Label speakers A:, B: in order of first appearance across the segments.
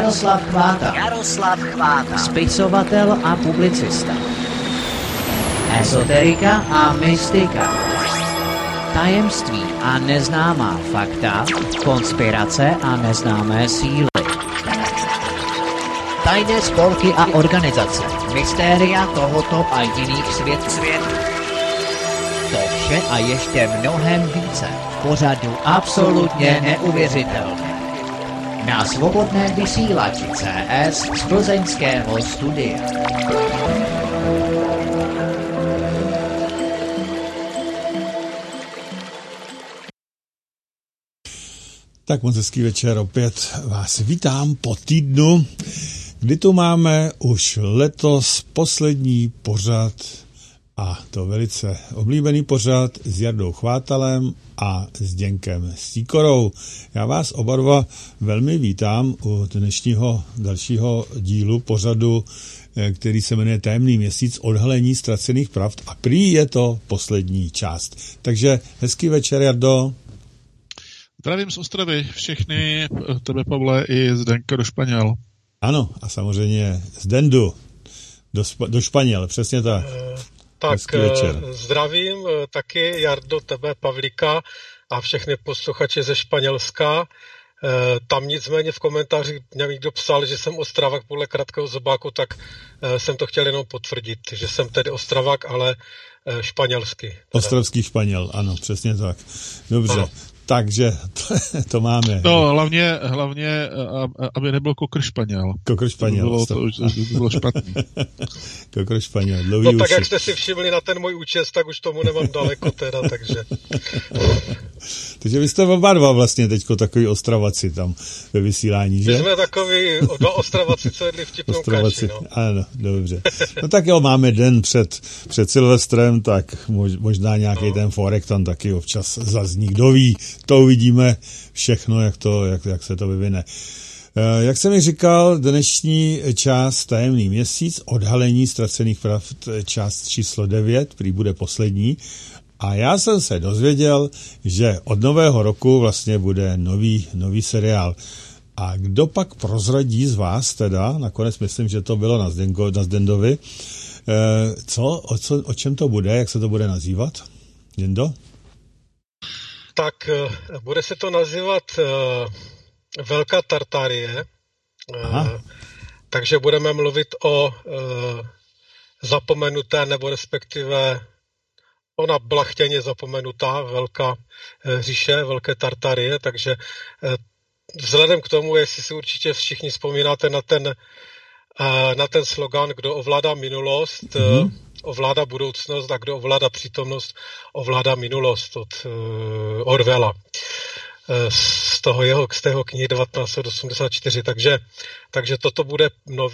A: Jaroslav Chváta. Spisovatel a publicista. Ezoterika a mystika. Tajemství a neznámá fakta. Konspirace a neznámé síly. Tajné spolky a organizace. Mystéria tohoto a jiných světů. To vše a ještě mnohem více. Pořadu absolutně neuvěřitelné. Na svobodném vysílači CS z plzeňského studia.
B: Tak moc hezký večer, opět vás vítám po týdnu, kdy tu máme už letos poslední pořad, a to velice oblíbený pořad s Jardou Chvátalem a s Zdenkem Sýkorou. Já vás oba dva velmi vítám u dnešního dalšího dílu pořadu, který se jmenuje Tajemný měsíc, odhalení ztracených pravd, a prý je to poslední část. Takže hezký večer, Jardo.
C: Zdravím z Ostravy všechny, tebe, Pavle, i Zdenka do Španěl.
B: Ano, a samozřejmě z Dendu do Španěl, přesně tak.
D: Tak zdravím taky, Jardo, tebe, Pavlíka a všechny posluchače ze Španělska. Tam nicméně v komentářích mě někdo psal, že jsem Ostravák podle Krátkého zobáku, tak jsem to chtěl jenom potvrdit, že jsem tedy Ostravák, ale španělský.
B: Ostravský Španěl, ano, přesně tak. Dobře. Ano. Takže to máme.
C: No, hlavně, aby nebyl kokr Španěl.
B: Kokr Španěl.
C: To bylo špatný.
B: Kokr Španěl.
D: No tak jak jste si všimli na ten můj účest, tak už tomu nemám daleko teda, takže.
B: Takže vy jste oba dva vlastně teďko takový Ostravaci tam ve vysílání, že?
D: My jsme takový dva Ostravaci, co jedli vtipnou kaši, no.
B: Ano, dobře. No tak jo, máme den před Silvestrem, tak možná nějaký ten forek tam taky občas zazní. Kdo ví, to uvidíme všechno, jak se to vyvine. Jak jsem mi říkal, dnešní část Tajemný měsíc, odhalení ztracených pravd, část číslo 9, prý bude poslední. A já jsem se dozvěděl, že od nového roku vlastně bude nový seriál. A kdo pak prozradí z vás teda, nakonec myslím, že to bylo na Zdendovi, o čem to bude, jak se to bude nazývat? Zdendo?
D: Tak bude se to nazývat Velká Tartarie. Takže budeme mluvit o zapomenuté, nebo respektive ona byla chtěně zapomenutá Velká říše, Velké Tartarie, takže vzhledem k tomu, jestli si určitě všichni vzpomínáte na ten slogan, kdo ovládá minulost, ovládá budoucnost, a kdo ovládá přítomnost, ovládá minulost, od Orwella. Z té knihy 1984, takže toto bude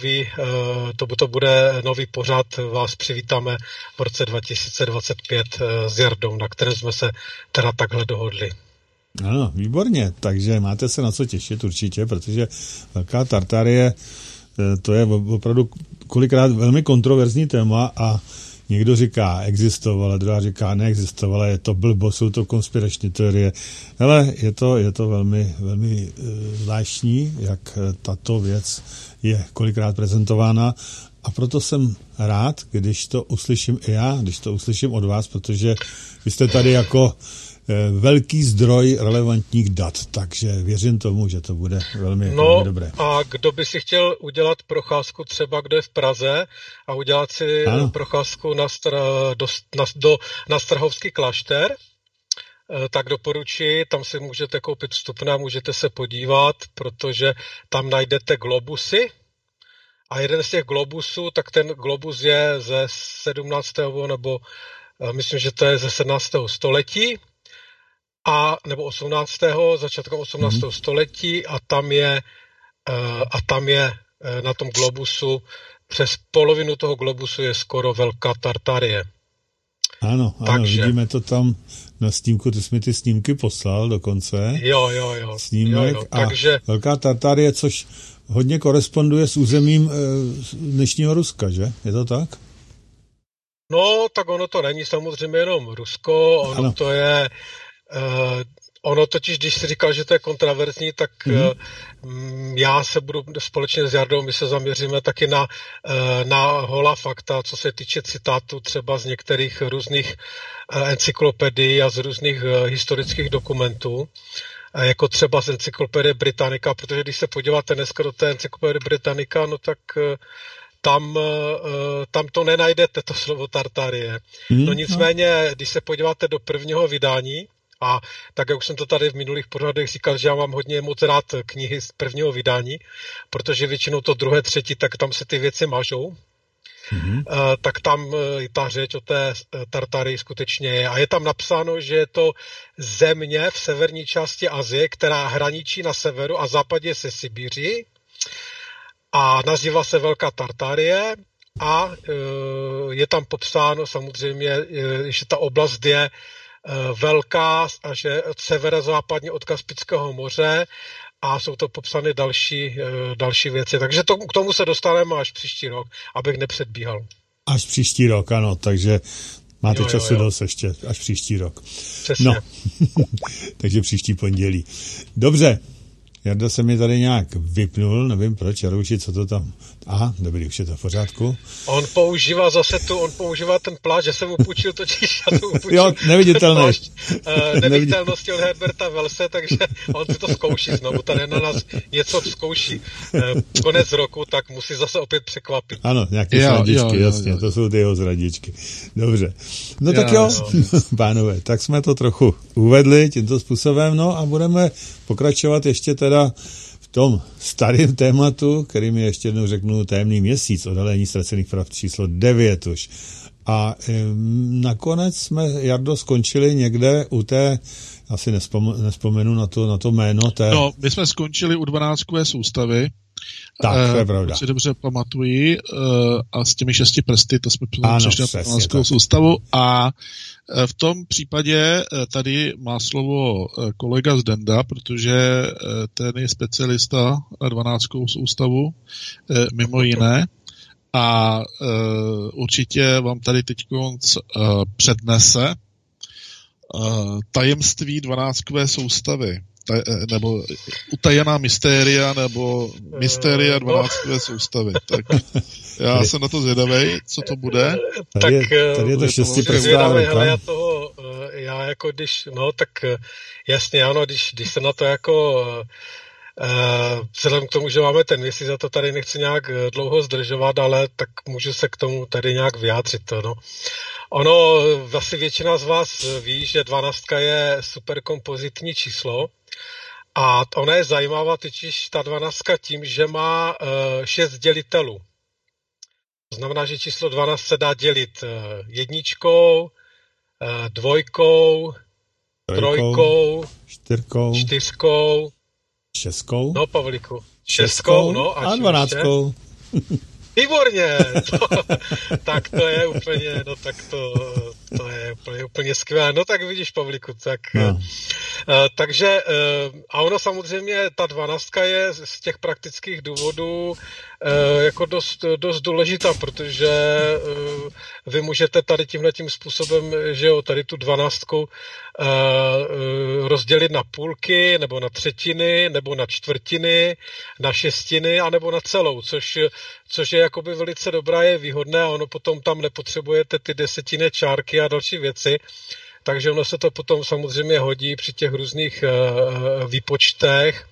D: nový pořad, vás přivítáme v roce 2025 s Jardou, na kterém jsme se teda takhle dohodli.
B: Ano, výborně, takže máte se na co těšit určitě, protože Velká Tartarie, to je opravdu kolikrát velmi kontroverzní téma a někdo říká existovala, druhá říká neexistovala, je to blbost, jsou to konspirační teorie. Ale je to velmi, velmi zvláštní, jak tato věc je kolikrát prezentována, a proto jsem rád, když to uslyším i já, když to uslyším od vás, protože vy jste tady jako velký zdroj relevantních dat, takže věřím tomu, že to bude velmi dobré.
D: A kdo by si chtěl udělat procházku, třeba kdo je v Praze, a udělat si procházku na Strahovský klášter, tak doporučuji, tam si můžete koupit vstupné, můžete se podívat, protože tam najdete globusy, a jeden z těch globusů, tak ten globus je ze 17. nebo myslím, že to je ze 17. století, nebo 18. začátkem 18. století, a tam je na tom globusu, přes polovinu toho globusu je skoro Velká Tartarie.
B: Ano, vidíme to tam na snímku, ty jsi mi ty snímky poslal dokonce.
D: Jo.
B: Snímek
D: Takže
B: Velká Tartarie, což hodně koresponduje s územím dnešního Ruska, že? Je to tak?
D: No, tak ono to není samozřejmě jenom Rusko, to je Ono totiž, když si říkal, že to je kontraverzní, tak já se budu společně s Jardou, my se zaměříme taky na holá fakta, co se týče citátů třeba z některých různých encyklopedií a z různých historických dokumentů, jako třeba z encyklopedie Britannica, protože když se podíváte dneska do té encyklopedie Britannica, no tak tam to nenajdete, to slovo Tartarie. No nicméně, když se podíváte do prvního vydání, a tak, jak už jsem to tady v minulých pořadech říkal, že já mám hodně moc rád knihy z prvního vydání, protože většinou to druhé, třetí, tak tam se ty věci mažou. Tak tam ta řeč o té Tartarii skutečně je. A je tam napsáno, že je to země v severní části Asie, která hraničí na severu a západě se Sibíří a nazývá se Velká Tartarie a je tam popsáno samozřejmě, že ta oblast je velká a že severozápadně od Kaspického moře a jsou to popsány další věci. Takže k tomu se dostaneme až příští rok, abych nepředbíhal.
B: Až příští rok, ano, takže máte času dost ještě, až příští rok.
D: Přesně.
B: No, takže příští pondělí. Dobře, Jarda se mi tady nějak vypnul, nevím proč, Jarouši, co to tam... Aha, dobrý, už je to v pořádku.
D: On používá ten plášť, že jsem mu půjčil totiž,
B: jo, neviditelný.
D: Neviditelnosti od Herberta Wellse, takže on si to zkouší znovu, tady na nás něco zkouší. Konec roku, tak musí zase opět překvapit.
B: Ano, nějaké zradičky, jasně, to jsou ty jeho zradičky. Dobře. No tak jo, pánové, tak jsme to trochu uvedli tímto způsobem, no a budeme pokračovat ještě teda v tom starém tématu, kterým je, ještě jednou řeknu, Tajemný měsíc, odhalení ztracených pravd číslo 9 už. A nakonec jsme, Jardo, skončili někde u té, asi nespomenu na to jméno té...
C: No, my jsme skončili u 12kové soustavy.
B: Tak, to je pravda.
C: Si dobře pamatuji, a s těmi 6 prsty, to jsme přišli na 12kovou soustavu a v tom případě tady má slovo kolega Zdenda, protože ten je specialista na 12kovou soustavu, mimo jiné, a určitě vám tady teď přednese tajemství 12kové soustavy. Nebo utajená mystéria, nebo mystéria 12kové soustavy. Tak já jsem na to zvědavej, co to bude.
B: Tady je to 6prstá ruka.
D: Já jako když, no tak jasně, ano, když se na to jako vzhledem k tomu, že máme ten měsíc, za to tady nechci nějak dlouho zdržovat, ale tak můžu se k tomu tady nějak vyjádřit. No. Ono, vlastně většina z vás ví, že 12 je superkompozitní číslo a ona je zajímavá totiž ta 12 tím, že má 6 dělitelů. To znamená, že číslo 12 se dá dělit 1, 2, 3, 4,
B: 6.
D: No, Pavlíku. 6, no
B: a 12.
D: Výborně! Tak to je úplně, no tak to je úplně skvělé. No tak vidíš, Pavlíku, tak... No. Takže, a ono samozřejmě, ta 12 je z těch praktických důvodů jako dost důležitá, protože vy můžete tady tímhletím způsobem, že jo, tady tu 12 rozdělit na půlky, nebo na třetiny, nebo na čtvrtiny, na šestiny, anebo na celou, což je jakoby velice dobré, je výhodné a ono potom tam nepotřebujete ty desetinné čárky a další věci, takže ono se to potom samozřejmě hodí při těch různých výpočtech.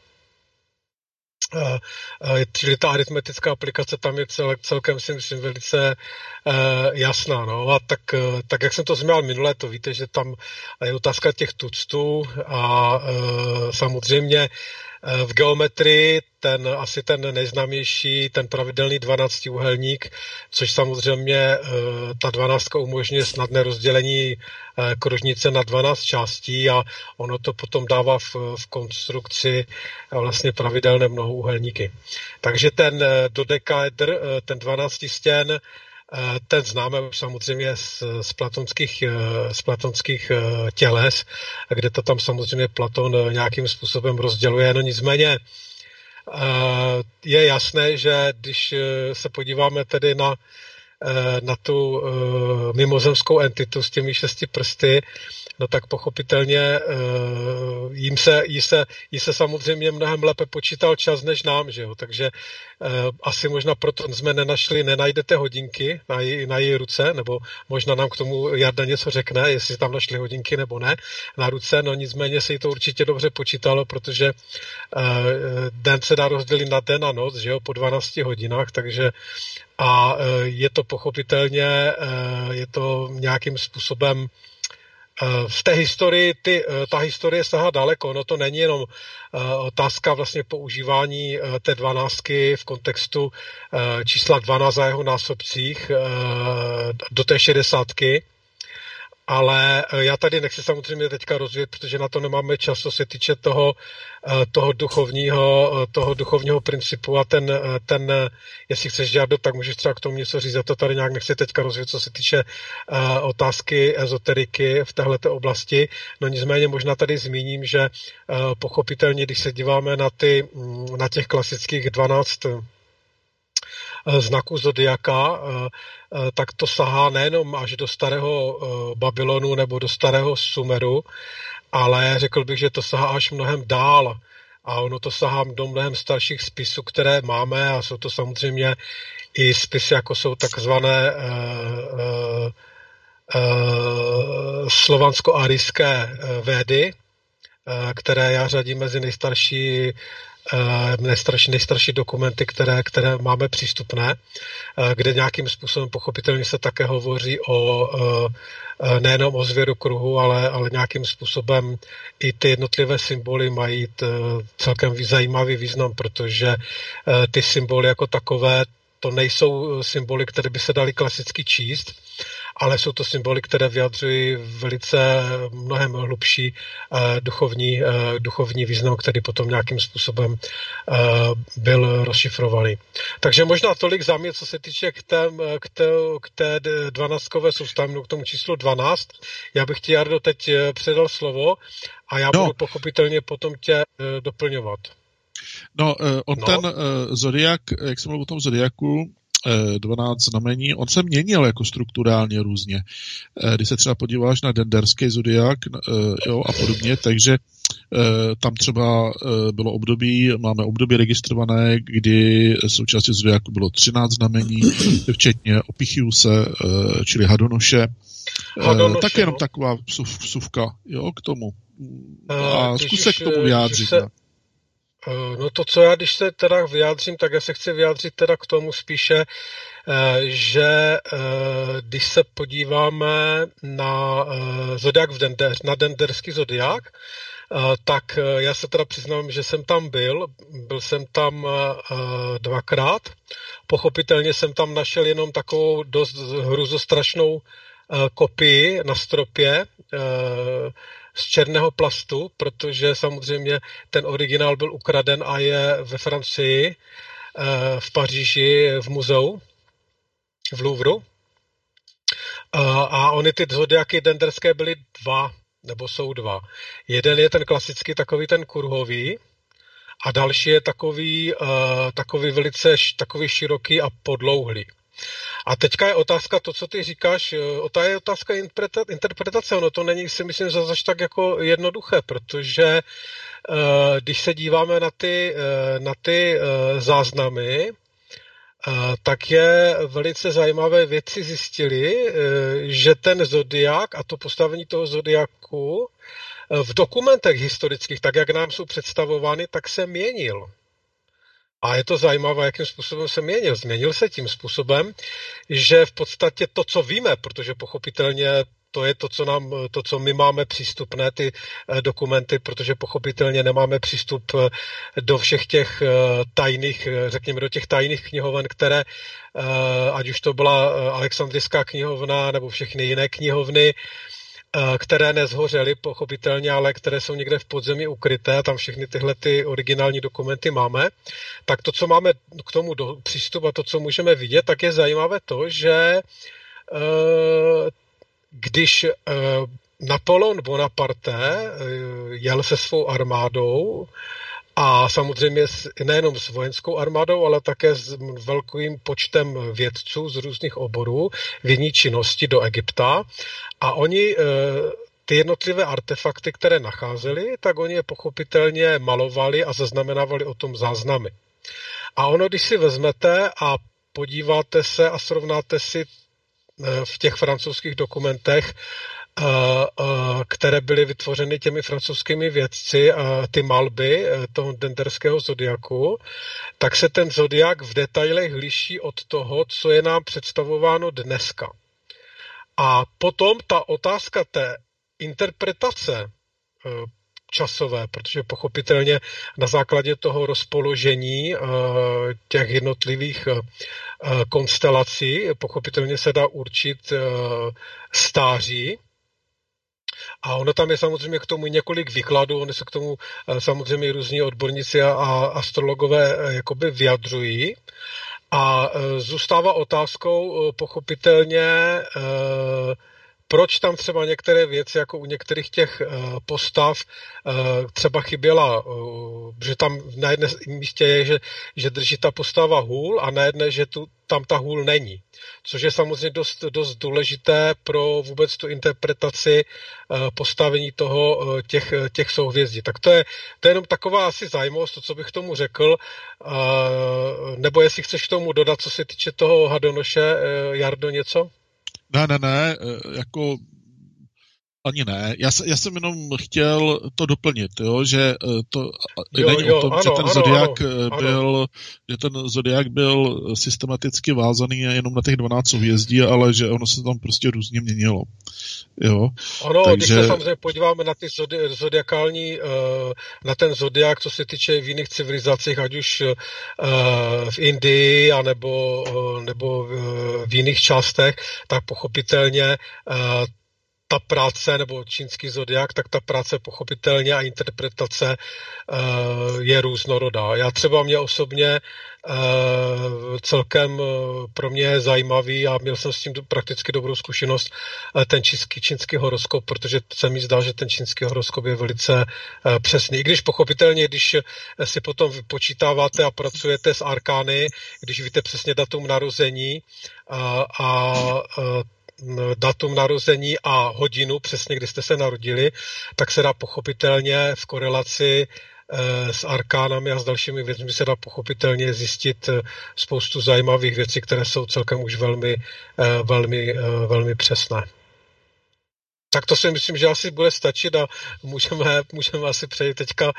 D: Čili ta aritmetická aplikace tam je celkem si myslím velice jasná. No. A tak jak jsem to zmínil minule, to víte, že tam je otázka těch tuctů a samozřejmě v geometrii asi ten nejznámější, ten pravidelný 12úhelník, což samozřejmě ta 12 umožňuje snadné rozdělení kružnice na 12 částí a ono to potom dává v konstrukci vlastně pravidelné mnohoúhelníky. Takže ten dodekaedr, ten 12 stěn, ten známe už samozřejmě z platonských těles, kde to tam samozřejmě Platon nějakým způsobem rozděluje. No nicméně je jasné, že když se podíváme tedy na tu mimozemskou entitu s těmi 6 prsty, no tak pochopitelně jí se samozřejmě mnohem lépe počítal čas než nám, že jo, takže asi možná proto jsme nenajdete hodinky na její ruce, nebo možná nám k tomu Jarda něco řekne, jestli tam našli hodinky nebo ne na ruce, no nicméně se jí to určitě dobře počítalo, protože den se dá rozdělit na den a noc, že jo, po 12 hodinách, takže a je to pochopitelně, je to nějakým způsobem v té historii, ta historie sahá daleko, no to není jenom otázka vlastně používání té 12 v kontextu čísla 12 a jeho násobcích do té 60, ale já tady nechci samozřejmě teďka rozvíjet, protože na to nemáme čas, co se týče toho duchovního principu a ten jestli chceš dělat, tak můžeš třeba k tomu něco říct, já to tady nějak nechci teďka rozvíjet, co se týče otázky ezoteriky v téhleté oblasti, no nicméně možná tady zmíním, že pochopitelně, když se díváme na těch klasických 12 znaků zodiaka, tak to sahá nejenom až do starého Babylonu nebo do starého Sumeru, ale řekl bych, že to sahá až mnohem dál. A ono to sahá do mnohem starších spisů, které máme, a jsou to samozřejmě i spisy, jako jsou takzvané slovansko-arijské védy, které já řadím mezi nejstarší dokumenty, které máme přístupné, kde nějakým způsobem pochopitelně se také hovoří nejenom o zvěru kruhu, ale nějakým způsobem i ty jednotlivé symboly mají celkem zajímavý význam, protože ty symboly jako takové, to nejsou symboly, které by se daly klasicky číst, ale jsou to symboly, které vyjadřují velice mnohem hlubší duchovní význam, který potom nějakým způsobem byl rozšifrovaný. Takže možná tolik za mě, co se týče k té 12kové soustavě, k tomu číslu 12. Já bych ti, Jardo, teď předal slovo a já budu pochopitelně potom tě doplňovat.
C: Ten zodiak, jak jsem mluvil o tom zodiaku, 12 znamení, on se měnil jako strukturálně různě. Když se třeba podíváš na denderský zodiak a podobně, takže tam třeba bylo máme období registrované, kdy součástí zodiaku bylo 13 znamení, včetně Opichiuse, čili Hadonoše. Tak jenom taková vsuvka k tomu. A zkus se k tomu vyjádřit.
D: No to, co já, když se teda vyjádřím, tak já se chci vyjádřit teda k tomu spíše, že když se podíváme na zodiak na denderský zodiak, tak já se teda přiznám, že jsem tam byl jsem tam 2krát. Pochopitelně jsem tam našel jenom takovou dost hruzostrašnou kopii na stropě z černého plastu, protože samozřejmě ten originál byl ukraden a je ve Francii, v Paříži, v muzeu, v Louvru. A ony ty zodiaky denderské byly jsou dva. Jeden je ten klasický, takový ten kruhový, a další je takový velice takový široký a podlouhlý. A teďka je otázka, to, co ty říkáš, to je otázka interpretace, ono to není, si myslím, zase tak jako jednoduché, protože když se díváme na ty záznamy, tak je velice zajímavé věci zjistili, že ten zodiak a to postavení toho zodiaku v dokumentech historických, tak jak nám jsou představovány, tak se měnil. A je to zajímavé, jakým způsobem se měnil. Změnil se tím způsobem, že v podstatě to, co víme, protože pochopitelně to je to, co my máme přístupné, ty dokumenty, protože pochopitelně nemáme přístup do všech těch tajných, řekněme, do těch tajných knihoven, které, ať už to byla Alexandrijská knihovna nebo všechny jiné knihovny, které nezhořely pochopitelně, ale které jsou někde v podzemí ukryté, a tam všechny tyhle ty originální dokumenty máme, tak to, co máme k tomu přístup a to, co můžeme vidět, tak je zajímavé to, že když Napoleon Bonaparte jel se svou armádou a samozřejmě nejenom s vojenskou armádou, ale také s velkým počtem vědců z různých oborů vědní činnosti do Egypta. A oni ty jednotlivé artefakty, které nacházeli, tak oni je pochopitelně malovali a zaznamenávali o tom záznamy. A ono, když si vezmete a podíváte se a srovnáte si v těch francouzských dokumentech, které byly vytvořeny těmi francouzskými vědci, ty malby toho denderského zodiaku, tak se ten zodiak v detailech liší od toho, co je nám představováno dneska. A potom ta otázka té interpretace časové, protože pochopitelně na základě toho rozpoložení těch jednotlivých konstelací pochopitelně se dá určit stáří. A ono tam je samozřejmě k tomu několik výkladů, oni se k tomu samozřejmě různí odborníci a astrologové jakoby vyjadřují. A zůstává otázkou pochopitelně, proč tam třeba některé věci, jako u některých těch postav, třeba chyběla, že tam na jedné místě je, že drží ta postava hůl a na jedné, že tam ta hůl není. Což je samozřejmě dost důležité pro vůbec tu interpretaci postavení těch souhvězdí. Tak to je jenom taková asi zajímavost, to, co bych tomu řekl, nebo jestli chceš k tomu dodat, co se týče toho Hadonoše, Jardo, něco?
C: Ne, jako ani ne. Já jsem jenom chtěl to doplnit, jo, že to není o tom, že ten zodiak byl, že ten zodiak byl systematicky vázaný jenom na těch 12 souhvězdí, ale že ono se tam prostě různě měnilo. Jo.
D: Ano, takže... když se samozřejmě podíváme na ty zodiakální, na ten zodiak, co se týče v jiných civilizacích, ať už v Indii, nebo v jiných částech, tak pochopitelně ta práce, nebo čínský zodiak, tak ta práce pochopitelně a interpretace je různorodá. Já třeba mě osobně celkem pro mě je zajímavý a měl jsem s tím prakticky dobrou zkušenost ten čínský horoskop, protože se mi zdá, že ten čínský horoskop je velice přesný. I když pochopitelně, když si potom vypočítáváte a pracujete s arkány, když víte přesně datum narození a datum narození a hodinu, přesně kdy jste se narodili, tak se dá pochopitelně v korelaci s arkánami a s dalšími věcmi se dá pochopitelně zjistit spoustu zajímavých věcí, které jsou celkem už velmi přesné. Tak to si myslím, že asi bude stačit a můžeme asi přejít teďka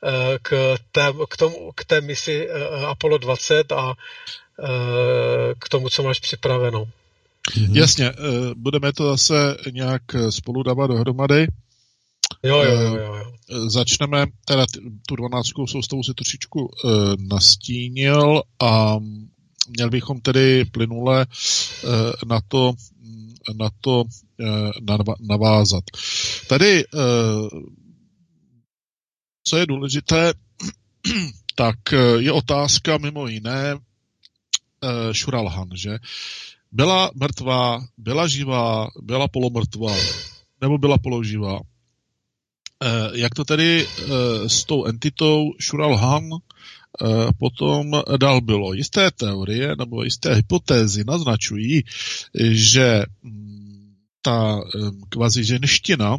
D: k té misi Apollo 20 a k tomu, co máš připraveno.
C: Jasně, budeme to zase nějak spolu dávat dohromady.
D: Jo.
C: Začneme, teda tu 12. soustavu si trošičku nastínil a měli bychom tedy plynule na to navázat. Tady, co je důležité, tak je otázka mimo jiné Šuralhan, že? Byla mrtvá, byla živá, byla polomrtvá, nebo byla položivá. Jak to tedy s tou entitou Šuralhan potom dál bylo? Jisté teorie nebo jisté hypotézy naznačují, že ta kvazi ženština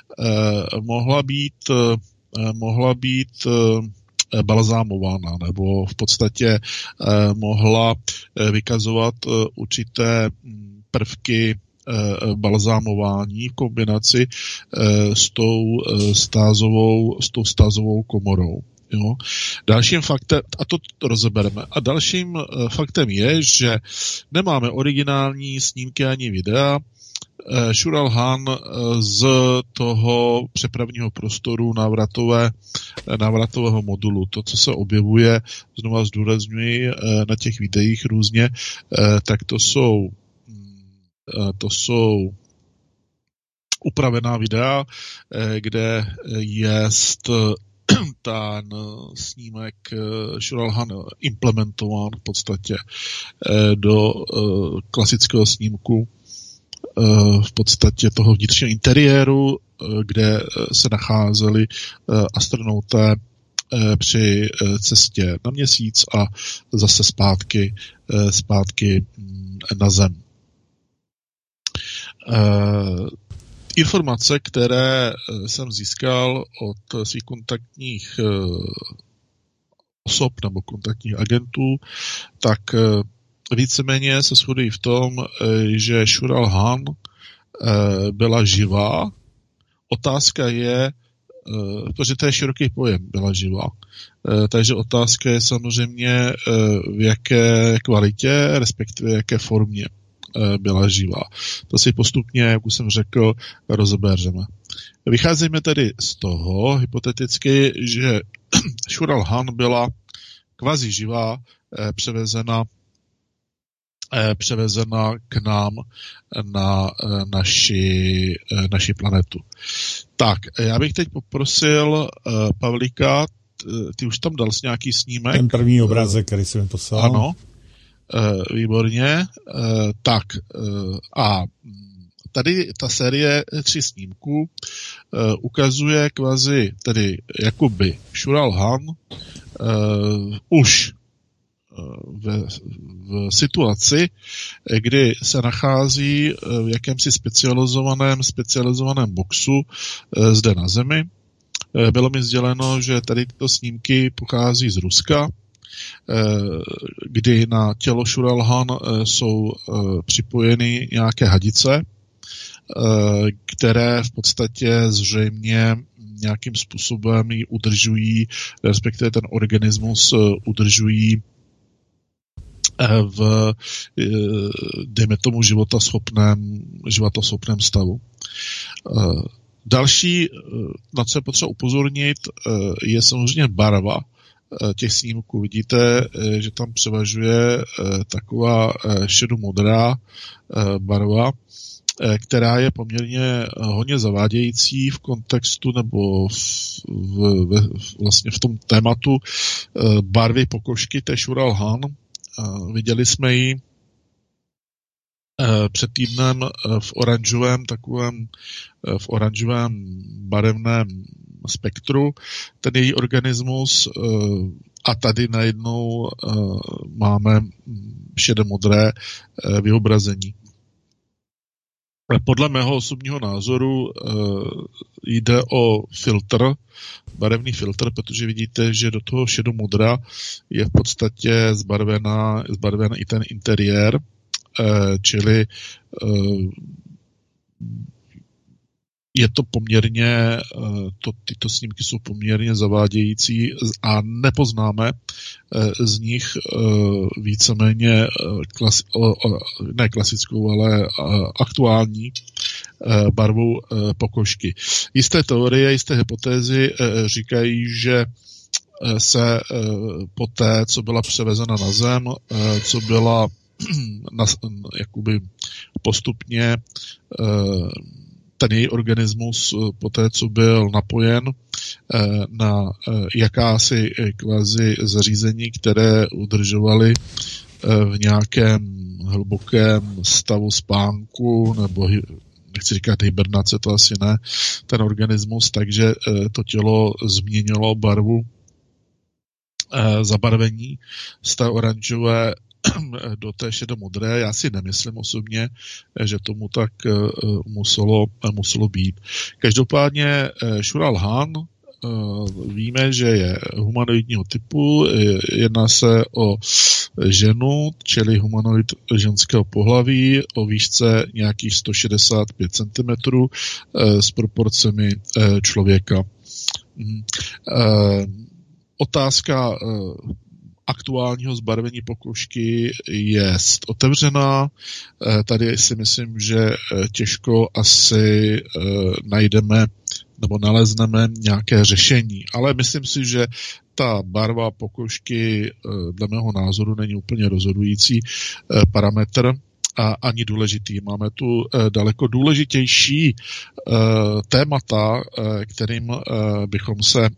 C: mohla být balzámována, nebo v podstatě mohla vykazovat určité prvky balzámování v kombinaci s tou stázovou komorou. Jo. Dalším faktem, a to rozebereme, a dalším faktem je, že nemáme originální snímky ani videa Šuralhan z toho přepravního prostoru návratového modulu. To, co se objevuje, znova zdůrazňuji, na těch videích různě, tak to jsou upravená videa, kde je ten snímek Šuralhan implementován v podstatě do klasického snímku v podstatě toho vnitřního interiéru, kde se nacházeli astronauté při cestě na Měsíc a zase zpátky na Zem. informace, které jsem získal od svých kontaktních osob nebo kontaktních agentů, tak víceméně se shodují v tom, že Shura Khan byla živá. Otázka je, protože to je široký pojem, byla živá. Takže otázka je samozřejmě, v jaké kvalitě, respektive jaké formě byla živá. To si postupně, jak už jsem řekl, rozebereme. Vycházíme tedy z toho, hypoteticky, že Shura Khan byla kvazi živá, převezena k nám na naši planetu. Tak, já bych teď poprosil Pavlíka, ty už tam dal nějaký snímek.
B: Ten první obrázek, který jsem poslal.
C: Ano, výborně. Tak, a tady ta série 3 snímků ukazuje kvazi, tedy jakoby Shura Khan už v situaci, kdy se nachází v jakémsi specializovaném boxu zde na Zemi. Bylo mi sděleno, že tady tyto snímky pochází z Ruska, kdy na tělo Shura Khan jsou připojeny nějaké hadice, které v podstatě zřejmě nějakým způsobem ji udržují, respektive ten organismus udržují v, dejme tomu, životoschopném stavu. Další, na co je potřeba upozornit, je samozřejmě barva těch snímků. Vidíte, že tam převažuje taková šedomodrá barva, která je poměrně hodně zavádějící v kontextu nebo vlastně v tom tématu barvy pokožky té Shura Khan. Viděli jsme ji před týdnem v oranžovém barevném spektru, ten její organismus, a tady najednou máme šedomodré vyobrazení. Podle mého osobního názoru jde o filtr, barevný filtr, protože vidíte, že do toho šedomodra je v podstatě zbarven i ten interiér, čili je to poměrně, tyto snímky jsou poměrně zavádějící a nepoznáme z nich víceméně ne klasickou, ale aktuální barvu pokožky. Jisté teorie, jisté hypotézy říkají, že se poté, co byla převezena na Zem, co byla jakoby postupně ten její organismus poté, co byl napojen na jakási kvazi zařízení, které udržovaly v nějakém hlubokém stavu spánku, nebo nechci říkat hibernace, to asi ne, ten organismus, takže to tělo změnilo barvu zabarvení z té oranžové do té šedomodré. Já si nemyslím osobně, že tomu tak muselo být. Každopádně Shura Khan víme, že je humanoidního typu, jedná se o ženu, čili humanoid ženského pohlaví, o výšce nějakých 165 cm s proporcemi člověka. Otázka aktuálního zbarvení pokožky je otevřená. Tady si myslím, že těžko asi najdeme nebo nalezneme nějaké řešení. Ale myslím si, že ta barva pokožky dle mého názoru není úplně rozhodující parametr a ani důležitý. Máme tu daleko důležitější témata, kterým bychom se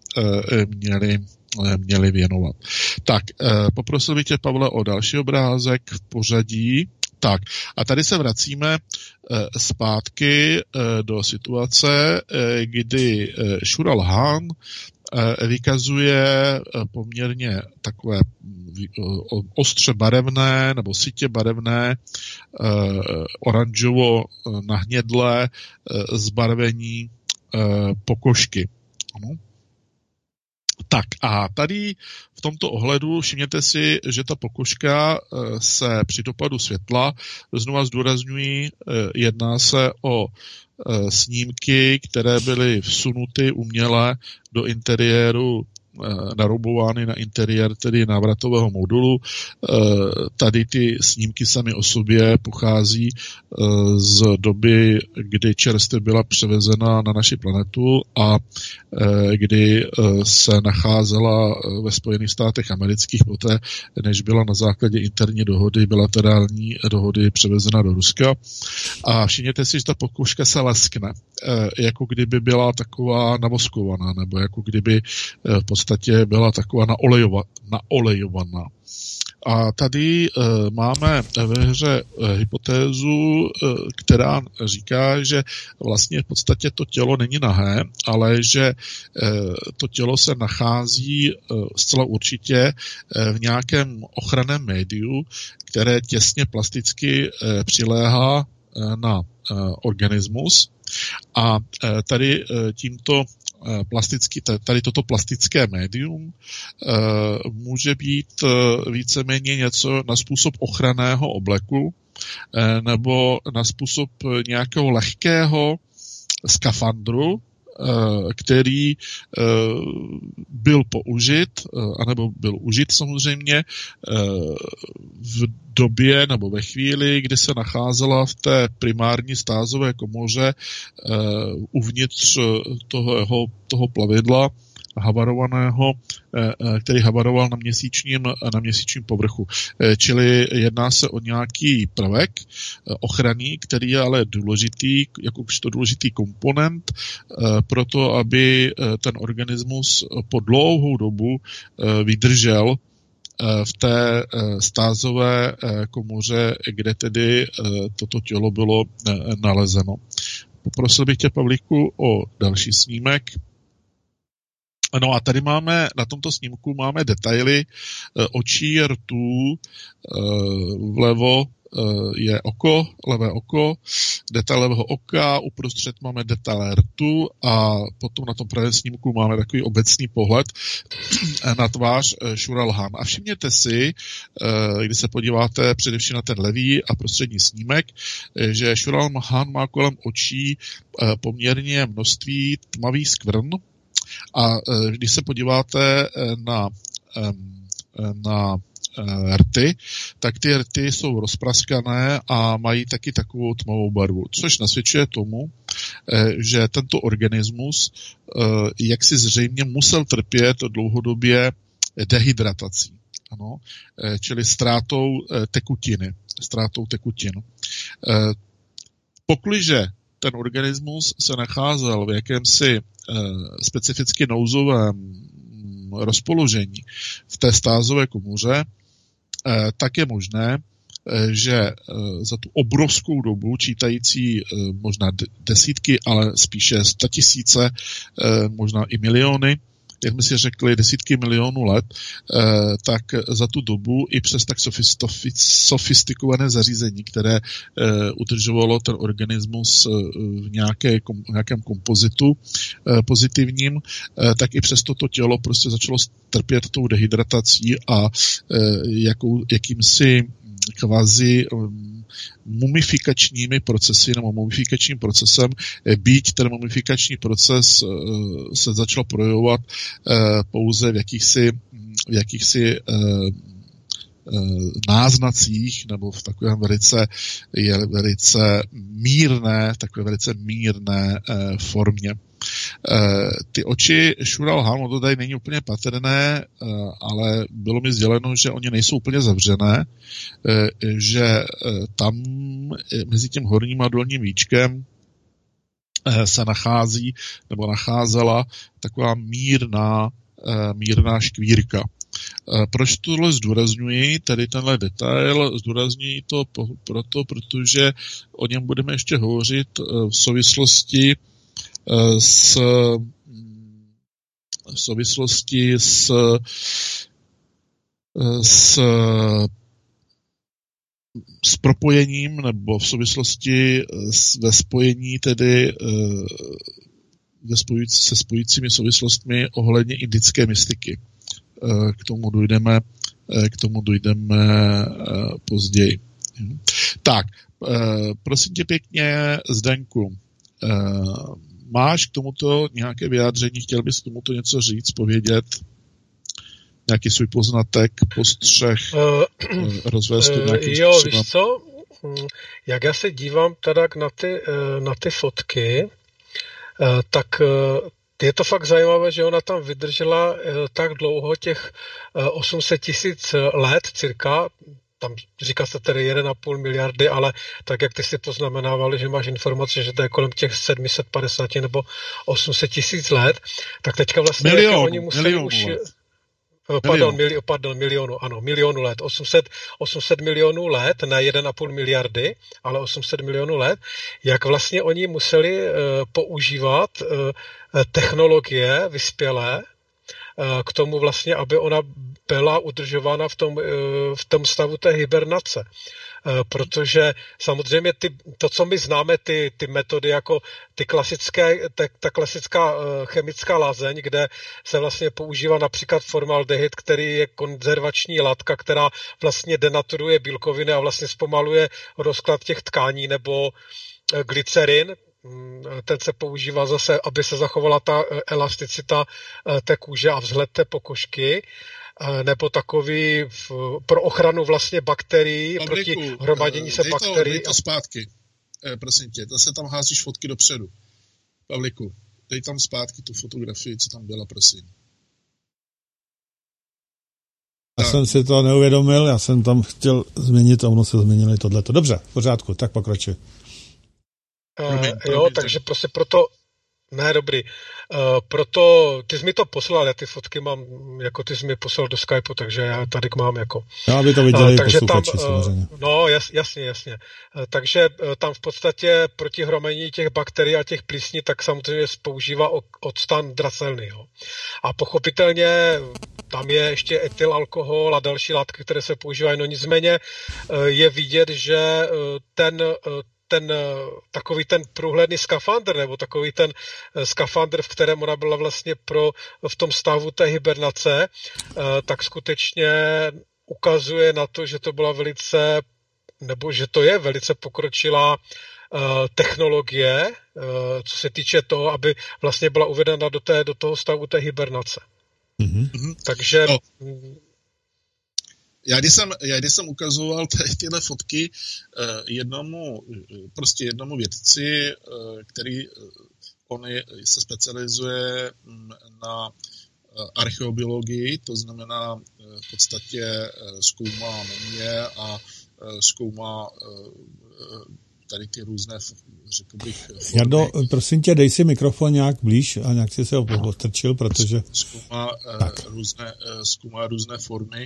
C: měli věnovat. Tak, poprosil bych tě, Pavle, o další obrázek v pořadí. Tak a tady se vracíme zpátky do situace, kdy Šura-Lhan vykazuje poměrně takové ostře barevné nebo sytě barevné oranžovo nahnědlé zbarvení pokožky. Ano. Tak a tady v tomto ohledu všimněte si, že ta pokožka se při dopadu světla, znova zdůrazňuji, jedná se o snímky, které byly vsunuty uměle do interiéru, naroubovány na interiér tedy návratového modulu. Tady ty snímky samy o sobě pochází z doby, kdy čerstvě byla převezena na naši planetu a kdy se nacházela ve Spojených státech amerických poté, než byla na základě interní dohody, bilaterální dohody převezena do Ruska. A všimněte si, že ta pokožka se leskne, jako kdyby byla taková navoskovaná, nebo jako kdyby v podstatě byla taková naolejovaná. A tady máme ve hře hypotézu, která říká, že vlastně v podstatě to tělo není nahé, ale že to tělo se nachází zcela určitě v nějakém ochranném médiu, které těsně plasticky přiléhá na organismus. A tady tady toto plastické médium může být víceméně něco na způsob ochranného obleku nebo na způsob nějakého lehkého skafandru, který byl použit, anebo byl užit samozřejmě v době nebo ve chvíli, kdy se nacházela v té primární stázové komoře uvnitř toho plavidla havarovaného, který havaroval na měsíčním povrchu. Čili jedná se o nějaký prvek ochranný, který je ale důležitý, jakožto důležitý komponent pro to, aby ten organismus po dlouhou dobu vydržel v té stázové komoře, kde tedy toto tělo bylo nalezeno. Poprosil bych tě, Pavlíku, o další snímek. No a tady na tomto snímku máme detaily očí, rtů, vlevo je oko, levé oko, detail levého oka, uprostřed máme detail rtu a potom na tom pravém snímku máme takový obecný pohled na tvář Šura-Lhan. A všimněte si, když se podíváte především na ten levý a prostřední snímek, že Šura-Lhan má kolem očí poměrně množství tmavých skvrn. A když se podíváte na rty, tak ty rty jsou rozpraskané a mají taky takovou tmavou barvu, což nasvědčuje tomu, že tento organismus jaksi zřejmě musel trpět dlouhodobě dehydratací, ano, čili ztrátou tekutin. Pakliže ten organismus se nacházel v jakémsi specificky nouzovém rozpoložení v té stázové komoře, tak je možné, že za tu obrovskou dobu, čítající možná desítky, ale spíše 100 000, možná i miliony, jak jsme si řekli, desítky milionů let, tak za tu dobu i přes tak sofistikované zařízení, které udržovalo ten organismus v nějakém kompozitu pozitivním, tak i přes toto tělo prostě začalo trpět tou dehydratací a jakýmsi kvazi mumifikačními procesy nebo mumifikačním procesem, byť ten mumifikační proces se začal projevovat pouze v jakýchsi náznacích nebo v takovém velice mírné formě. Ty oči Šura-Lhan, to tady není úplně patrné, ale bylo mi sděleno, že oni nejsou úplně zavřené, že tam mezi tím horním a dolním víčkem se nacházela taková mírná škvírka. Proč tohle zdůrazňuji, tedy tenhle detail, zdůrazňuji to protože o něm budeme ještě hovořit v souvislosti s propojením nebo v souvislosti ve spojení tedy se spojujícími souvislostmi ohledně indické mystiky. K tomu dojdeme později. Tak, prosím tě pěkně, Zdenku, máš k tomuto nějaké vyjádření, chtěl bys k tomuto něco říct, povědět? Nějaký svůj poznatek, postřeh, rozvést to nějakým
D: způsobem? Jo, víš co? Jak já se dívám teda na ty fotky, tak je to fakt zajímavé, že ona tam vydržela tak dlouho, těch 800 000 let cirka, tam říká se tedy 1,5 miliardy, ale tak, jak ty si poznamenávali, že máš informace, že to je kolem těch 750 nebo 800 000 let, tak teďka vlastně oni museli už... Milionu let. 800 milionů let, ne 1,5 miliardy, ale 800 milionů let, jak vlastně oni museli používat technologie vyspělé k tomu vlastně, aby ona byla udržována v tom stavu té hibernace. Protože samozřejmě to, co my známe, ty metody jako ta klasická chemická lázeň, kde se vlastně používá například formaldehyd, který je konzervační látka, která vlastně denaturuje bílkoviny a vlastně zpomaluje rozklad těch tkání, nebo glycerin, ten se používá zase, aby se zachovala ta elasticita té kůže a vzhled té pokožky, nebo takový pro ochranu vlastně bakterií, proti hromadění se bakterií.
C: Dej to zpátky, prosím tě, to se tam házíš fotky dopředu. Pavliku, dej tam zpátky tu fotografii, co tam byla, prosím.
B: Já jsem si to neuvědomil, já jsem tam chtěl změnit a ono se změnilo tohleto. Dobře, v pořádku, tak pokračuj.
D: Jo, takže prostě proto... Ne, dobrý. Proto ty jsi mi to poslal, já ty fotky mám, jako ty jsi mi poslal do Skypeu, takže já tady mám jako...
B: Já, aby to viděli posluchači samozřejmě.
D: No, jasně. Takže tam v podstatě proti hromadění těch bakterií a těch plísní, tak samozřejmě používá octan draselný. Jo. A pochopitelně tam je ještě etylalkohol a další látky, které se používají. No nicméně je vidět, že takový ten průhledný skafandr, nebo takový ten skafandr, v kterém ona byla vlastně v tom stavu té hibernace, tak skutečně ukazuje na to, že to byla že to je velice pokročilá technologie, co se týče toho, aby vlastně byla uvedena do toho stavu té hibernace.
C: Mm-hmm.
D: Takže...
C: No. Já když jsem ukazoval tyhle fotky jednomu vědci, který on se specializuje na archeobiologii, to znamená v podstatě zkoumá mumie a zkoumá tady ty různé, řekl bych, formy.
B: Jardo, prosím tě, dej si mikrofon nějak blíž a nějak si se ostrčil, protože...
C: Zkoumá různé formy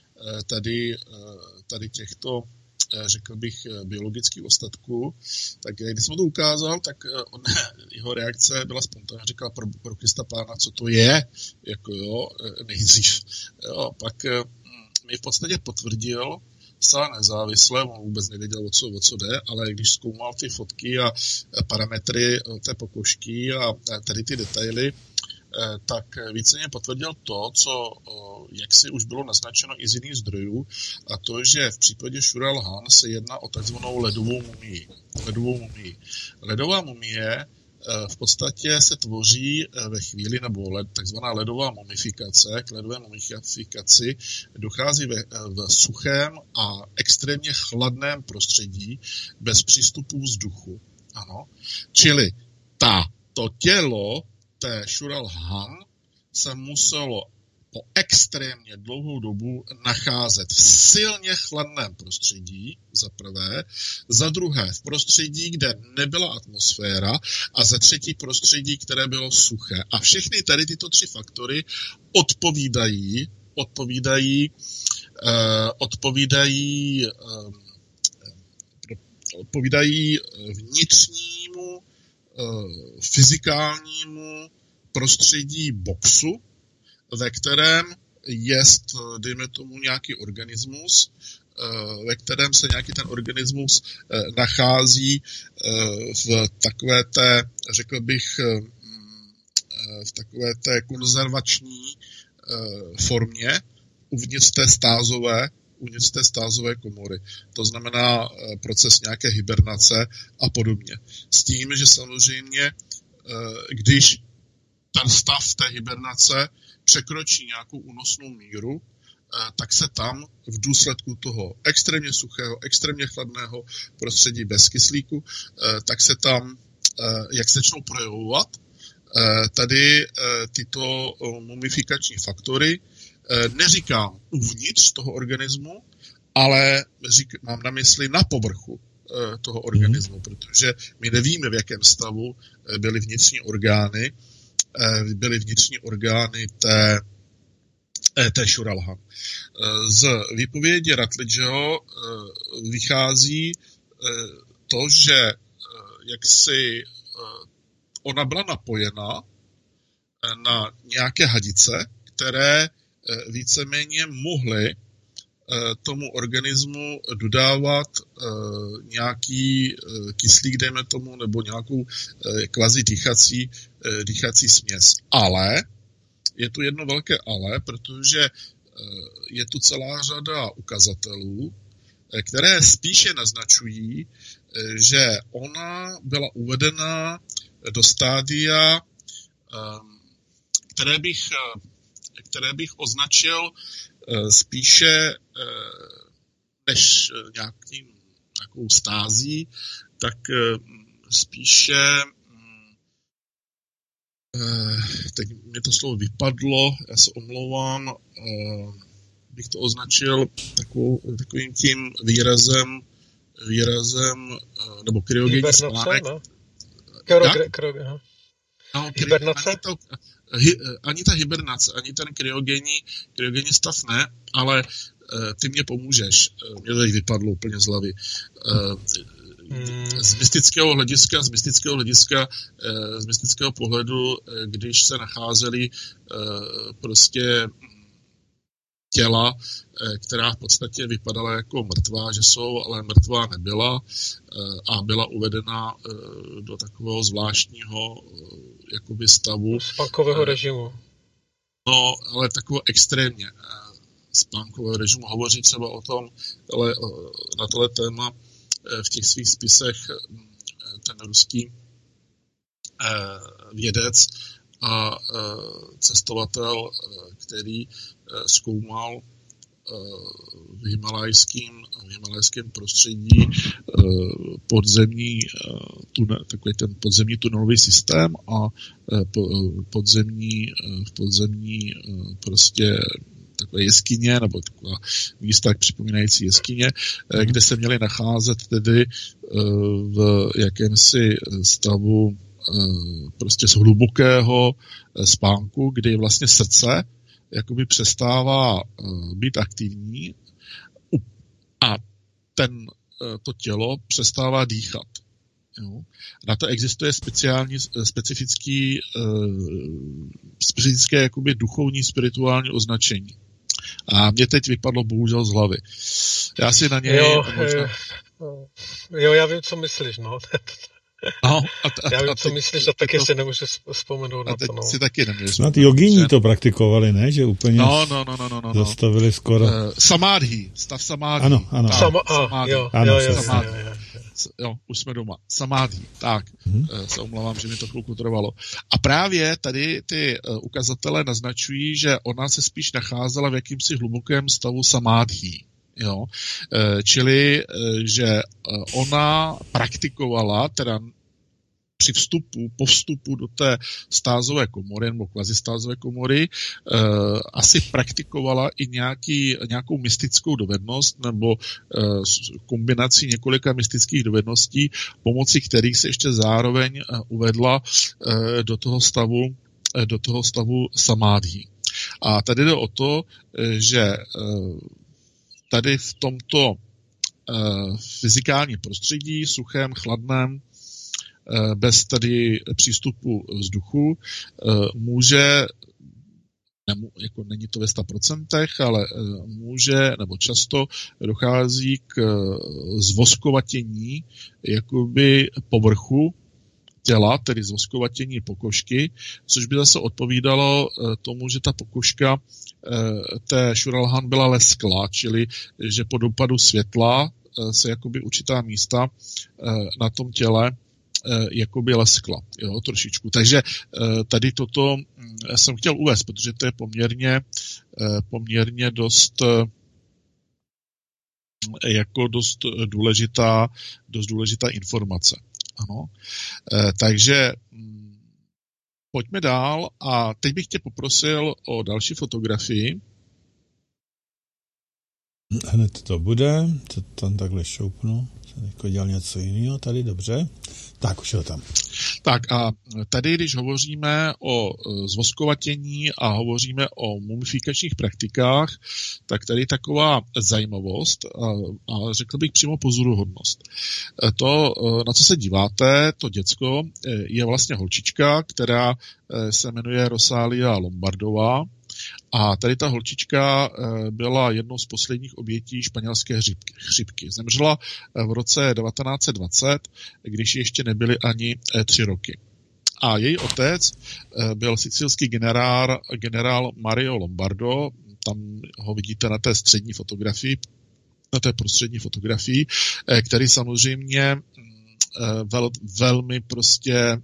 C: tady těchto, řekl bych, biologických ostatků, tak když jsem to ukázal, tak jeho reakce byla spontánní, říkal pro Krista Pána, co to je, jako jo, nejdřív. Jo, pak mi v podstatě potvrdil, zcela nezávisle, on vůbec nevěděl, o co jde, ale když zkoumal ty fotky a parametry té pokožky a tady ty detaily, tak víceméně potvrdil to, co jaksi už bylo naznačeno i z jiných zdrojů, a to, že v případě Šural Han se jedná o takzvanou ledovou mumii. Ledová mumie v podstatě se tvoří ve chvíli, nebo takzvaná ledová mumifikace. K ledové mumifikaci dochází v suchém a extrémně chladném prostředí bez přístupu vzduchu. Ano. Čili to tělo té Šural Han se muselo po extrémně dlouhou dobu nacházet v silně chladném prostředí, za prvé, za druhé v prostředí, kde nebyla atmosféra, a za třetí prostředí, které bylo suché. A všechny tady tyto tři faktory odpovídají odpovídají vnitřnímu fyzikálnímu prostředí boxu, ve kterém jest, dejme tomu, nějaký organismus, ve kterém se nějaký ten organismus nachází v takové té, řekl bych, v takové té konzervační formě uvnitř té stázové komory. To znamená proces nějaké hibernace a podobně. S tím, že samozřejmě, když ten stav té hibernace překročí nějakou únosnou míru, tak se tam v důsledku toho extrémně suchého, extrémně chladného prostředí bez kyslíku, tak se tam, jak se začnou projevovat, tady tyto mumifikační faktory, neříkám uvnitř toho organismu, ale mám na mysli na povrchu toho organismu, protože my nevíme, v jakém stavu byly vnitřní orgány té Šuralhan. Z výpovědi Rutledgeho vychází to, že jaksi ona byla napojena na nějaké hadice, které víceméně mohly tomu organismu dodávat nějaký kyslík, dejme tomu, nebo nějakou kvazi dýchací směs. Ale je tu jedno velké ale, protože je tu celá řada ukazatelů, které spíše naznačují, že ona byla uvedena do stádia, které bych označil spíše než nějakou stází, tak spíše teď mě to slovo vypadlo, já se omlouvám, bych to označil takovým tím výrazem nebo kryogenní spánek.
D: Hibernace?
C: Ani ta hibernace, ani ten kryogenní stav ne, ale ty mě pomůžeš. Mě to vypadlo úplně z hlavy. Z mystického pohledu, když se nacházely prostě těla, která v podstatě vypadala jako mrtvá, že jsou, ale mrtvá nebyla a byla uvedena do takového zvláštního jakoby stavu.
D: Spánkového režimu.
C: No, ale takového extrémně spánkového režimu. Hovoří třeba o tom, ale na tohle téma v těch svých spisech ten ruský vědec a cestovatel, který zkoumal v himalajském prostředí takový ten podzemní tunelový systém a podzemní prostě takové jeskyně, nebo taková místa připomínající jeskyně, kde se měly nacházet tedy v jakémsi stavu prostě z hlubokého spánku, kdy vlastně srdce jakoby přestává být aktivní a to tělo přestává dýchat. Jo. Na to existuje specifické jakoby duchovní, spirituální označení. A mě teď vypadlo bohužel z hlavy. Já si na něj...
D: Jo, já vím, co myslíš, no.
C: No,
D: já vím, co myslíš, a taky si nemůžu vzpomenout na to. No.
C: Si taky nemůžu
B: snad jogíni to praktikovali, ne? Že úplně zastavili skoro...
C: Samádhí, stav samádhí.
B: Ano.
C: Samádhí.
D: Jo,
C: už jsme doma. Samádhí, tak. Se omlouvám, že mi to chvilku trvalo. A právě tady ty ukazatele naznačují, že ona se spíš nacházela v jakýmsi hlubokém stavu samádhí. Jo? Čili, že ona praktikovala, teda po vstupu do té stázové komory, nebo kvazistázové komory, asi praktikovala i nějakou mystickou dovednost, nebo kombinaci několika mystických dovedností, pomocí kterých se ještě zároveň uvedla do toho stavu samádhí. A tady jde o to, že tady v tomto fyzikálním prostředí, suchém, chladném, bez tady přístupu vzduchu, může, jako není to ve 100%, ale může, nebo často dochází k zvoskovatění jakoby povrchu těla, tedy zvoskovatění pokožky, což by zase odpovídalo tomu, že ta pokožka té Šuralhan byla lesklá, čili že po dopadu světla se jakoby určitá místa na tom těle jakoby leskla, jo, trošičku. Takže tady toto jsem chtěl uvést, protože to je poměrně dost důležitá informace. Ano. Takže pojďme dál a teď bych tě poprosil o další fotografii.
B: Hned to bude, to tam takhle šoupnu, jsem jako dělal něco jiného, tady dobře, tak už je tam.
C: Tak a tady, když hovoříme o zvoskovatění a hovoříme o mumifikačních praktikách, tak tady taková zajímavost a řekl bych přímo pozoruhodnost. To, na co se díváte, to děcko, je vlastně holčička, která se jmenuje Rosalia Lombardová. A tady ta holčička byla jednou z posledních obětí španělské chřipky. Zemřela v roce 1920, když ještě nebyly ani 3 roky. A její otec byl sicilský generál Mario Lombardo, tam ho vidíte na té střední fotografii, na té prostřední fotografii, který samozřejmě velmi prostě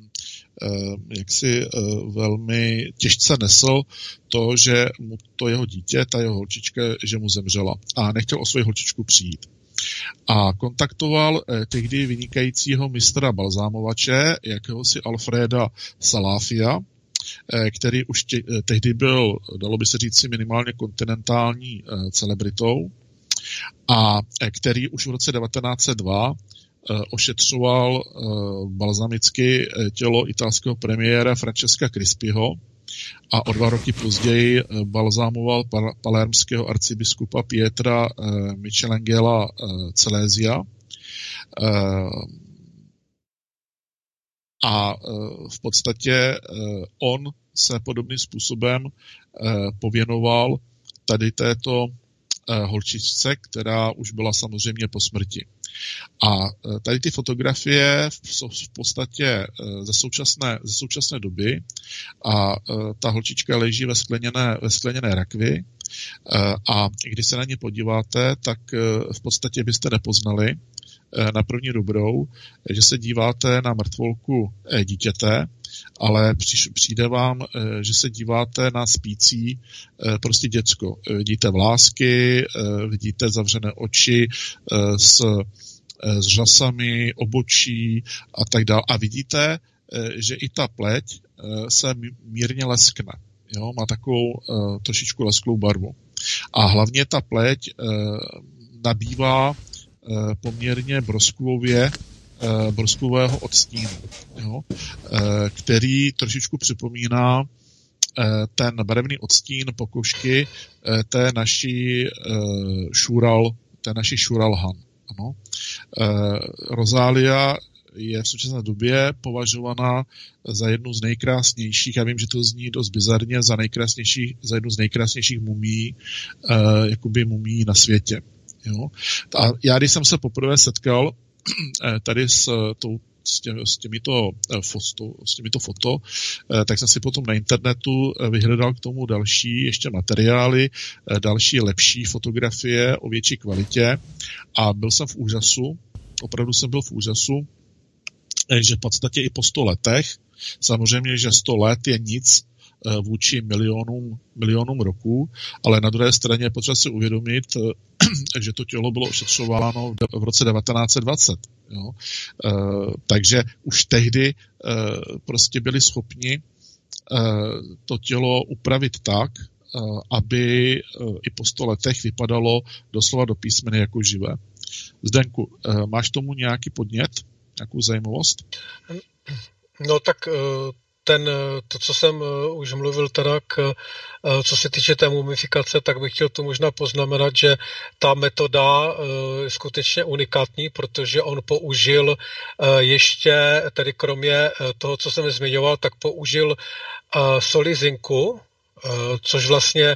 C: velmi těžce nesl to, že mu to jeho dítě, ta jeho holčička, že mu zemřela a nechtěl o svoji holčičku přijít. A kontaktoval tehdy vynikajícího mistra balzámovače, jakéhosi Alfreda Salafia, který už tehdy byl, dalo by se říct, minimálně kontinentální celebritou a který už v roce 1902 ošetřoval balzamicky tělo italského premiéra Francesca Crispiho a o 2 roky později balzámoval palermského arcibiskupa Pietra Michelangela Celésia. A v podstatě on se podobným způsobem pověnoval tady této holčičce, která už byla samozřejmě po smrti. A tady ty fotografie jsou v podstatě ze současné doby a ta holčička leží ve skleněné rakvi a když se na ně podíváte, tak v podstatě byste nepoznali na první dobrou, že se díváte na mrtvolku dítěte, ale přijde vám, že se díváte na spící prostě děcko. Vidíte vlásky, vidíte zavřené oči s řasami, obočí a tak dále. A vidíte, že i ta pleť se mírně leskne. Jo? Má takovou trošičku lesklou barvu. A hlavně ta pleť nabývá poměrně broskového odstínu, jo? Který trošičku připomíná ten barevný odstín pokožky té naší Šuralhan. Ano. Rosalia je v současné době považovaná za jednu z nejkrásnějších, já vím, že to zní dost bizarně, za jednu z nejkrásnějších mumií, jakoby mumií na světě. Jo? A já, když jsem se poprvé setkal tady s těmito foto, tak jsem si potom na internetu vyhledal k tomu další ještě materiály, další lepší fotografie o větší kvalitě a byl jsem v úžasu, opravdu jsem byl v úžasu, že v podstatě i po 100 letech, samozřejmě, že 100 let je nic vůči milionům roků, ale na druhé straně je potřeba si uvědomit, že to tělo bylo ošetřováno v roce 1920. Jo? Takže už tehdy prostě byli schopni to tělo upravit tak, aby i po 100 letech vypadalo doslova do písmene jako živé. Zdenku, máš tomu nějaký podnět, nějakou zajímavost?
D: No tak to, co jsem už mluvil teda co se týče té mumifikace, tak bych chtěl tu možná poznamenat, že ta metoda je skutečně unikátní, protože on použil ještě, tedy kromě toho, co jsem zmiňoval, tak použil soli zinku, což vlastně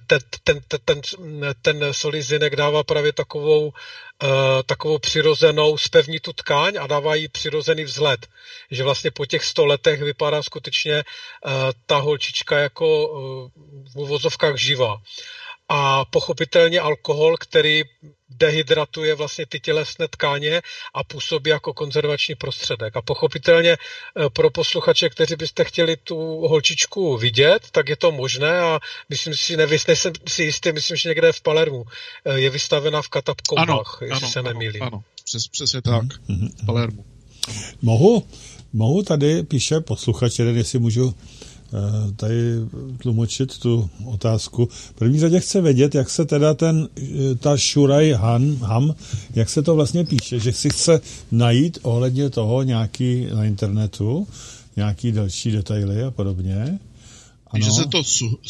D: ten solizinek dává právě takovou přirozenou zpevnitu tkáň a dává jí přirozený vzhled. Že vlastně po těch 100 letech vypadá skutečně ta holčička jako v uvozovkách živá. A pochopitelně alkohol, který dehydratuje vlastně ty tělesné tkáně a působí jako konzervační prostředek. A pochopitelně pro posluchače, kteří byste chtěli tu holčičku vidět, tak je to možné a myslím si, nejsem si jistý, myslím, že někde v Palermu je vystavená v katakombách, jestli se nemýlím.
C: Ano, přesně tak, v Palermu.
B: Mohu tady, píše posluchač, jestli můžu tady tlumočit tu otázku. V první řadě chce vědět, jak se teda ta Shuraj Ham, jak se to vlastně píše, že si chce najít ohledně toho nějaký na internetu, nějaký další detaily a podobně.
C: Píše se to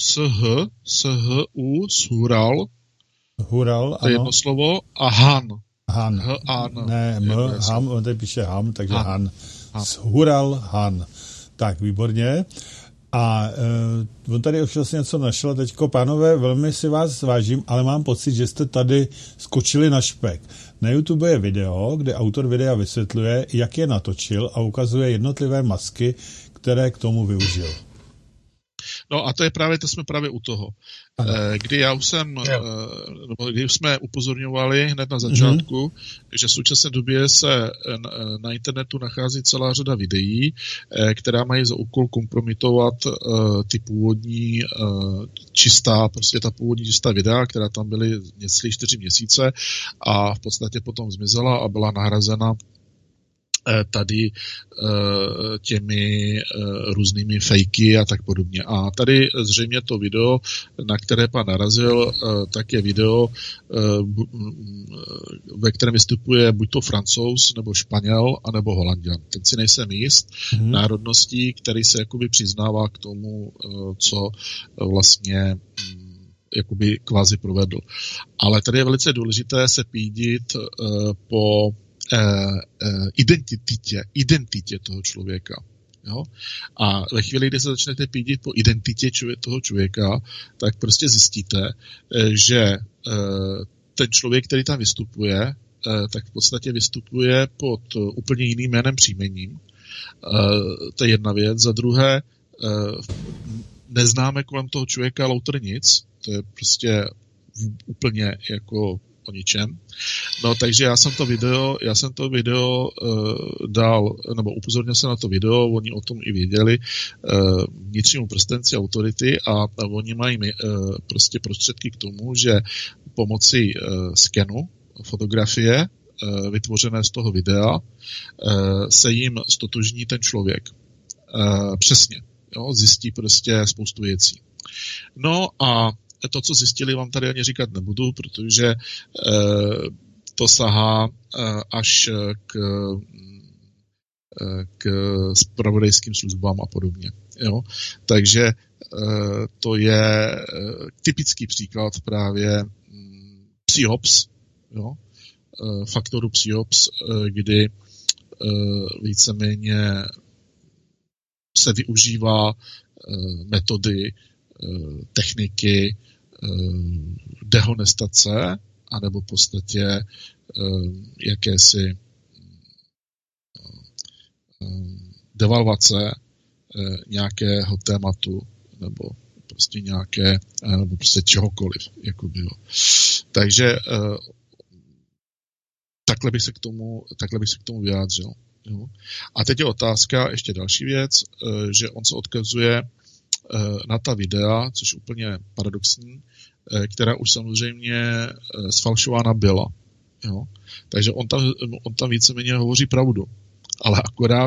C: Hural, to je jedno slovo, a Han.
B: Ne, Ham, on tady píše Ham, takže Han. Hural Han. Tak, výborně. A on tady už vlastně něco našel. Teďko, pánové, velmi si vás vážím, ale mám pocit, že jste tady skočili na špek. Na YouTube je video, kde autor videa vysvětluje, jak je natočil a ukazuje jednotlivé masky, které k tomu využil.
C: No a to jsme právě u toho. Kdy kdy jsme upozorňovali hned na začátku, že v současné době se na internetu nachází celá řada videí, která mají za úkol kompromitovat ty původní ta původní čistá videa, která tam byly necelé 4 měsíce a v podstatě potom zmizela a byla nahrazena tady těmi různými fejky a tak podobně. A tady zřejmě to video, na které pan narazil, tak je video, ve kterém vystupuje buď to Francouz, nebo Španěl, anebo Holanďan. Teď si nejsem jist národností, který se jakoby přiznává k tomu, co vlastně jakoby kvázi provedl. Ale tady je velice důležité se pídit po identitě toho člověka. Jo? A ve chvíli, kdy se začnete pídit po identitě toho člověka, tak prostě zjistíte, že ten člověk, který tam vystupuje, tak v podstatě vystupuje pod úplně jiným jménem, příjmením. To je jedna věc. Za druhé, neznáme kolem toho člověka lauter nic. To je prostě úplně jako o ničem. No, takže já jsem to video dal, nebo upozornil jsem na to video, oni o tom i věděli, vnitřnímu prstenci autority a oni mají prostě prostředky k tomu, že pomocí skenu fotografie vytvořené z toho videa se jim stotožní ten člověk. Přesně. Jo, zjistí prostě spoustu věcí. No a to, co zjistili, vám tady ani říkat nebudu, protože to sahá až k zpravodajským službám a podobně. Jo? Takže to je typický příklad právě PSYOPS, jo? Faktoru PSYOPS, kdy víceméně se využívá metody, techniky dehonestace anebo v podstatě jakési devalvace nějakého tématu nebo prostě nebo prostě čehokoliv. Jakoby, jo. Takže takhle bych se k tomu vyjádřil. Jo. A teď je otázka, ještě další věc, že on se odkazuje na ta videa, což je úplně paradoxní, která už samozřejmě sfalšována byla. Jo? Takže on tam víceméně hovoří pravdu. Ale akorát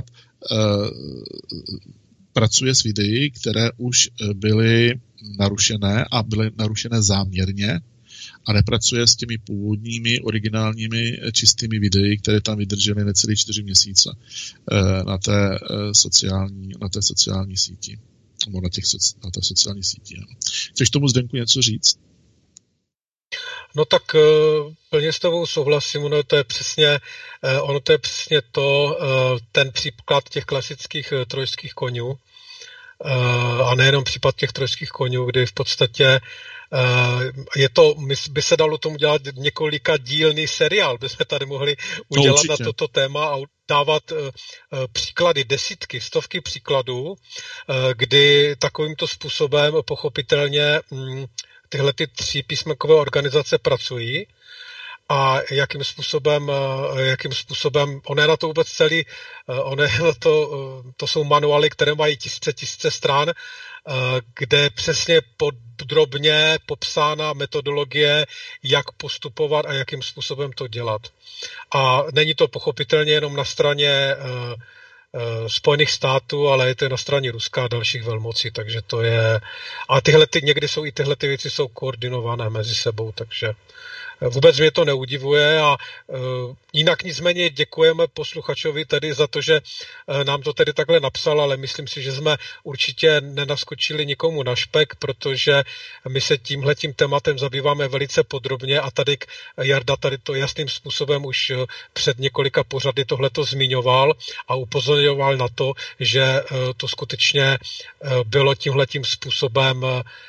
C: pracuje s videí, které už byly narušené a byly narušené záměrně a nepracuje s těmi původními, originálními, čistými videi, které tam vydržely necelé 4 měsíce na té sociální síti. Nebo na té sociální síti. No. Chceš tomu, Zdenku, něco říct?
D: No tak plně s tebou souhlasím, ono to je přesně to, ten příklad těch klasických trojských konňů, a nejenom případ těch trojských konňů, kdy v podstatě by se dalo tomu dělat několika dílný seriál, bychom tady mohli udělat na toto téma a dávat příklady, desítky, stovky příkladů, kdy takovýmto způsobem pochopitelně tyhle ty 3 písmenkové organizace pracují a jakým způsobem, ono je na to vůbec to jsou manuály, které mají tisíce stran, kde je přesně podrobně popsána metodologie, jak postupovat a jakým způsobem to dělat. A není to pochopitelně jenom na straně Spojených států, ale je to na straně Ruska a dalších velmocí, takže to je... A někdy jsou i tyhle věci jsou koordinované mezi sebou, takže vůbec mě to neudivuje a jinak nicméně děkujeme posluchačovi tedy za to, že nám to tedy takhle napsal, ale myslím si, že jsme určitě nenaskočili nikomu na špek, protože my se tímhletím tématem zabýváme velice podrobně a tady Jarda tady to jasným způsobem už před několika pořady tohleto zmiňoval a upozorňoval na to, že to skutečně bylo tímhletím způsobem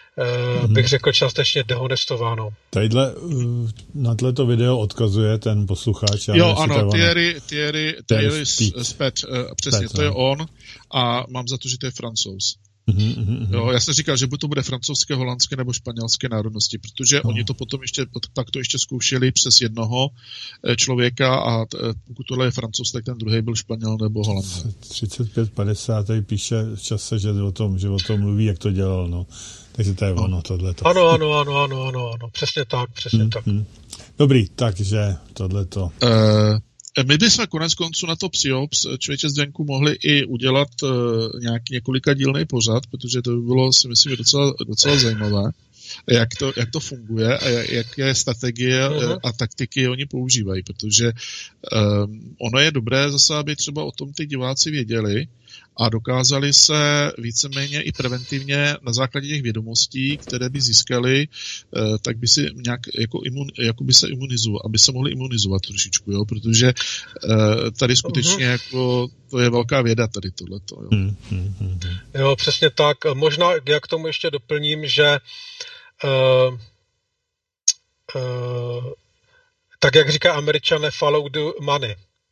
D: bych řekl částečně dehonestováno.
B: Tadyhle na tohleto video odkazuje ten posluchač.
C: Jo, ano, Thierry Spet, přesně, to je on a mám za to, že to je Francouz. Jo, já jsem říkal, že buď to bude francouzské, holandské nebo španělské národnosti, protože oni to potom takto ještě zkoušeli přes jednoho člověka a pokud tohle je Francouz, tak ten druhý byl Španěl nebo Holandec.
B: 3550 tady píše v čase, že o tom mluví, jak to dělal, no. Takže to je ono, tohleto.
D: Ano, přesně tak.
B: Dobrý, takže tohleto.
C: My bychom konec konců na to Psiops, člověče Zdenku, mohli i udělat několika dílnej pořad, protože to by bylo, si myslím, docela zajímavé, jak to funguje a jaké strategie a taktiky oni používají, protože ono je dobré zase, aby třeba o tom ty diváci věděli a dokázali se víceméně i preventivně na základě těch vědomostí, které by získali, tak by si nějak jako by se imunizovat, aby se mohli imunizovat trošičku, jo, protože tady skutečně jako to je velká věda tady tohleto, jo.
D: Jo, přesně tak. Možná já k tomu ještě doplním, že tak jak říká Američané, follow the money.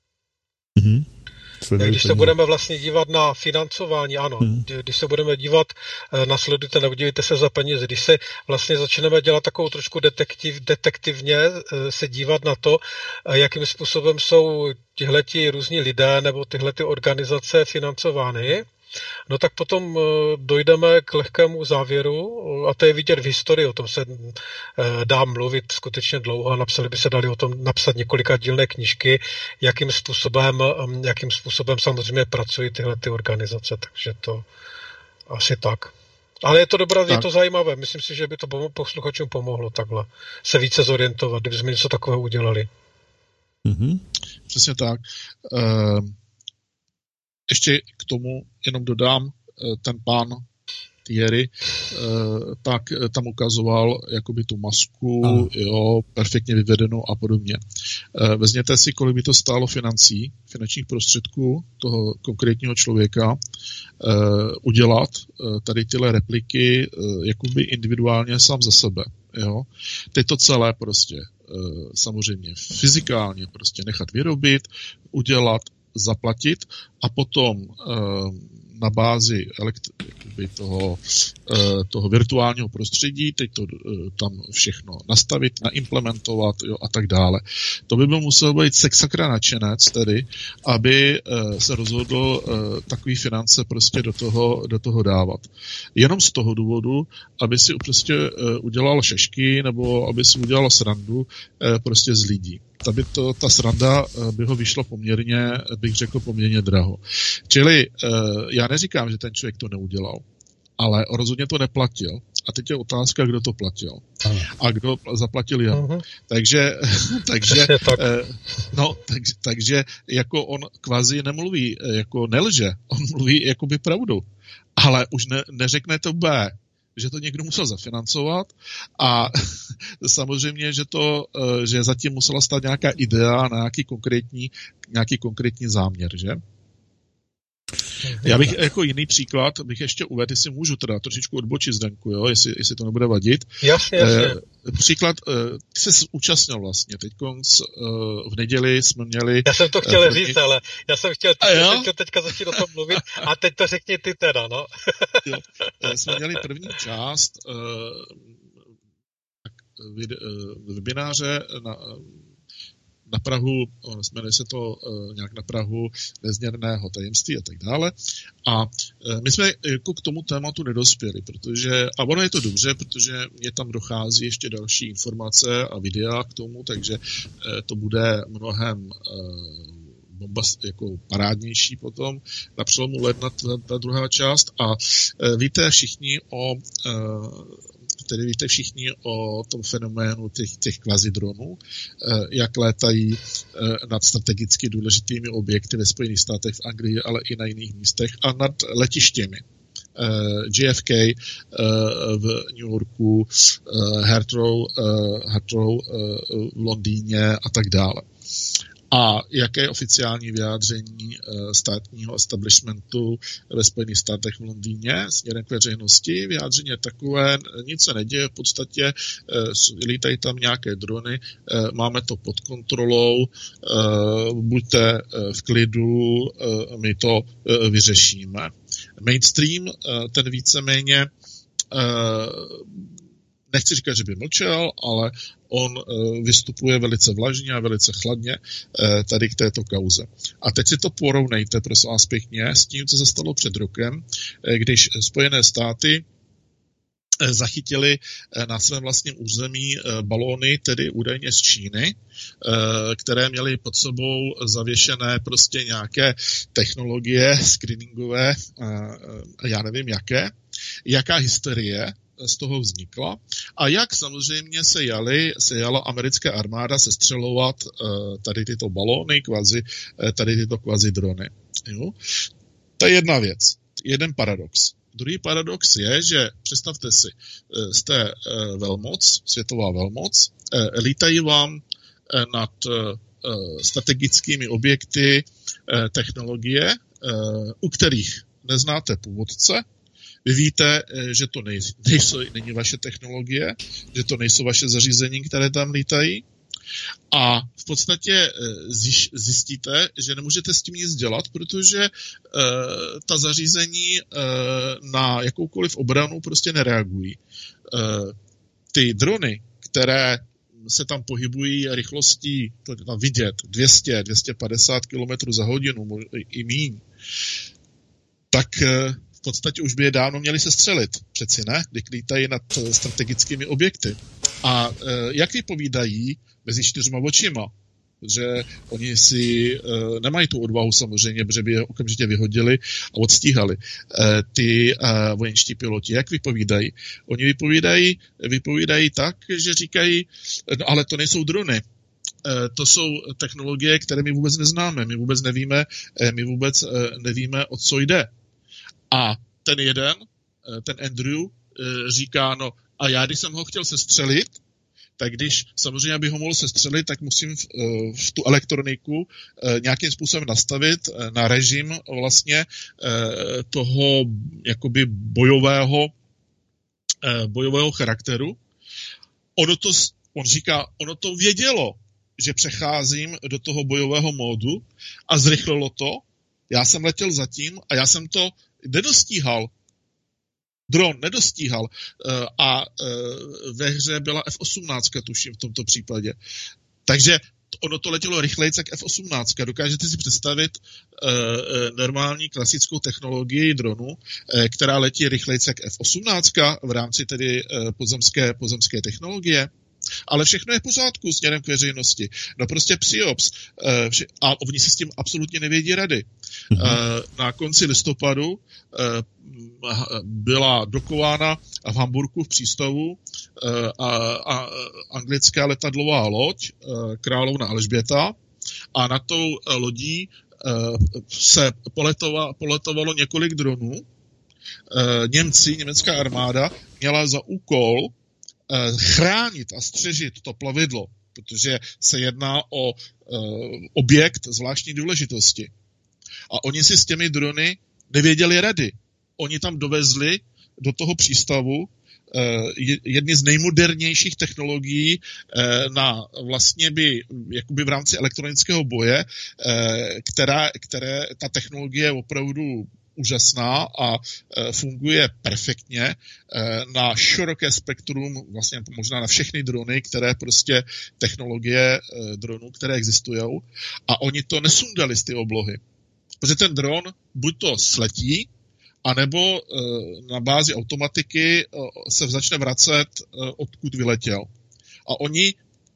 D: Když se budeme vlastně dívat na financování, ano, když se budeme dívat, nasledujte, nebo dívejte se za peníze, když se vlastně začneme dělat takovou trošku detektivně, se dívat na to, jakým způsobem jsou tihleti různí lidé nebo tyhlety organizace financovány, no tak potom dojdeme k lehkému závěru, a to je vidět v historii, o tom se dá mluvit skutečně dlouho a by se dali o tom napsat několika dílné knížky, jakým způsobem samozřejmě pracují tyhle ty organizace, takže to asi tak. Ale je to dobré, je to zajímavé, myslím si, že by to posluchačům pomohlo takhle se více zorientovat, kdyby jsme něco takového udělali.
C: Přesně tak. Ještě k tomu jenom dodám, ten pán Thierry, tak tam ukazoval jakoby tu masku, jo, perfektně vyvedenou a podobně. Vezměte si, kolik by to stálo finančních prostředků toho konkrétního člověka udělat tady tyhle repliky jakoby individuálně sám za sebe, jo. Teď to celé prostě samozřejmě fyzikálně prostě nechat vyrobit, udělat, zaplatit a potom na bázi toho virtuálního prostředí, teď to tam všechno nastavit, naimplementovat, jo, a tak dále. To by byl musel být sakra nadšenec tedy, aby se rozhodl takový finance prostě do toho dávat. Jenom z toho důvodu, aby si prostě udělal šešky nebo aby si udělal srandu prostě z lidí. Ta sranda by ho vyšla poměrně, bych řekl, poměrně draho. Čili já neříkám, že ten člověk to neudělal, ale rozhodně to neplatil. A teď je otázka, kdo to platil. A kdo zaplatil jeho. Takže jako on kvazi nemluví, jako nelže, on mluví jakoby pravdu. Ale už neřekne to B, že to někdo musel zafinancovat a samozřejmě, že zatím musela stát nějaká idea na nějaký konkrétní záměr, že? Já bych jako jiný příklad bych ještě uvedl, jestli můžu teda trošičku odbočit Zdenku, jo, jestli to nebude vadit.
D: Jasně.
C: Příklad, ty jsi účastnil vlastně, teď v neděli jsme měli...
D: Já jsem to chtěl říct, ale já jsem chtěl teďka začít o tom mluvit a teď to řekni ty teda, no.
C: Jo, jsme měli první část webináře na Prahu, jmenuje se to nějak na Prahu nezměrného tajemství a tak dále. A my jsme jako k tomu tématu nedospěli, a ono je to dobře, protože mě tam dochází ještě další informace a videa k tomu, takže to bude mnohem jako parádnější potom na přelomu ledna ta druhá část. A víte všichni o tom fenoménu těch kvazidronů, jak létají nad strategicky důležitými objekty ve Spojených státech, v Anglii, ale i na jiných místech a nad letištěmi. JFK v New Yorku, Heathrow v Londýně a tak dále. A jaké je oficiální vyjádření státního establishmentu ve Spojených státech v Londýně směrem k veřejnosti? Vyjádření je takové, nic se neděje, v podstatě lítají tam nějaké drony, máme to pod kontrolou, buďte v klidu, my to vyřešíme. Mainstream, ten víceméně nechci říkat, že by mlčel, ale on vystupuje velice vlažně a velice chladně tady k této kauze. A teď si to porovnejte, prosím vás pěkně, s tím, co se stalo před rokem, když Spojené státy zachytili na svém vlastním území balóny, tedy údajně z Číny, které měly pod sebou zavěšené prostě nějaké technologie screeningové, já nevím jaké, jaká hysterie z toho vznikla a jak samozřejmě se jala americká armáda sestřelovat tady tyto balóny, tady tyto kvazidrony. Jo? To je jedna věc, jeden paradox. Druhý paradox je, že představte si, jste velmoc, světová velmoc, lítají vám nad strategickými objekty technologie, u kterých neznáte původce. Vy víte, že to není vaše technologie, že to nejsou vaše zařízení, které tam lítají. A v podstatě zjistíte, že nemůžete s tím nic dělat, protože ta zařízení na jakoukoliv obranu prostě nereagují. Ty drony, které se tam pohybují rychlostí, to tam vidět, 200-250 km za hodinu, i míň, tak v podstatě už by je dávno měli sestřelit. Přeci ne, když lítají nad strategickými objekty. A jak vypovídají mezi 4 očima, že oni si nemají tu odvahu samozřejmě, protože by je okamžitě vyhodili a odstíhali. Ty vojenští piloti, jak vypovídají? Oni vypovídají tak, že říkají, no ale to nejsou drony. To jsou technologie, které my vůbec neznáme. My vůbec nevíme, o co jde. A ten jeden, ten Andrew, říká, no a já, když jsem ho chtěl sestřelit, tak když samozřejmě, abych ho mohl sestřelit, tak musím v tu elektroniku nějakým způsobem nastavit na režim vlastně toho jakoby bojového charakteru. On říká, ono to vědělo, že přecházím do toho bojového módu a zrychlilo to. Já jsem letěl zatím a já jsem to nedostíhal. Dron nedostíhal a ve hře byla F-18, tuším v tomto případě. Takže ono to letělo rychleji jak F-18. Dokážete si představit normální klasickou technologii dronu, která letí rychleji jak F-18 v rámci tedy pozemské technologie? Ale všechno je v pořádku směrem k veřejnosti. No prostě PSYOPS. A oni si s tím absolutně nevědí rady. Na konci listopadu byla dokována v Hamburku v přístavu anglická letadlová loď Královna Alžběta a na tou lodí se poletovalo několik dronů. Německá armáda měla za úkol chránit a střežit to plavidlo, protože se jedná o objekt zvláštní důležitosti. A oni si s těmi drony nevěděli rady. Oni tam dovezli do toho přístavu jedny z nejmodernějších technologií na vlastně jakoby v rámci elektronického boje, které ta technologie je opravdu úžasná a funguje perfektně na široké spektrum, vlastně možná na všechny drony, které prostě technologie dronů, které existují, a oni to nesundali z ty oblohy. Protože ten dron buď to sletí, anebo na bázi automatiky se začne vracet, odkud vyletěl. A oni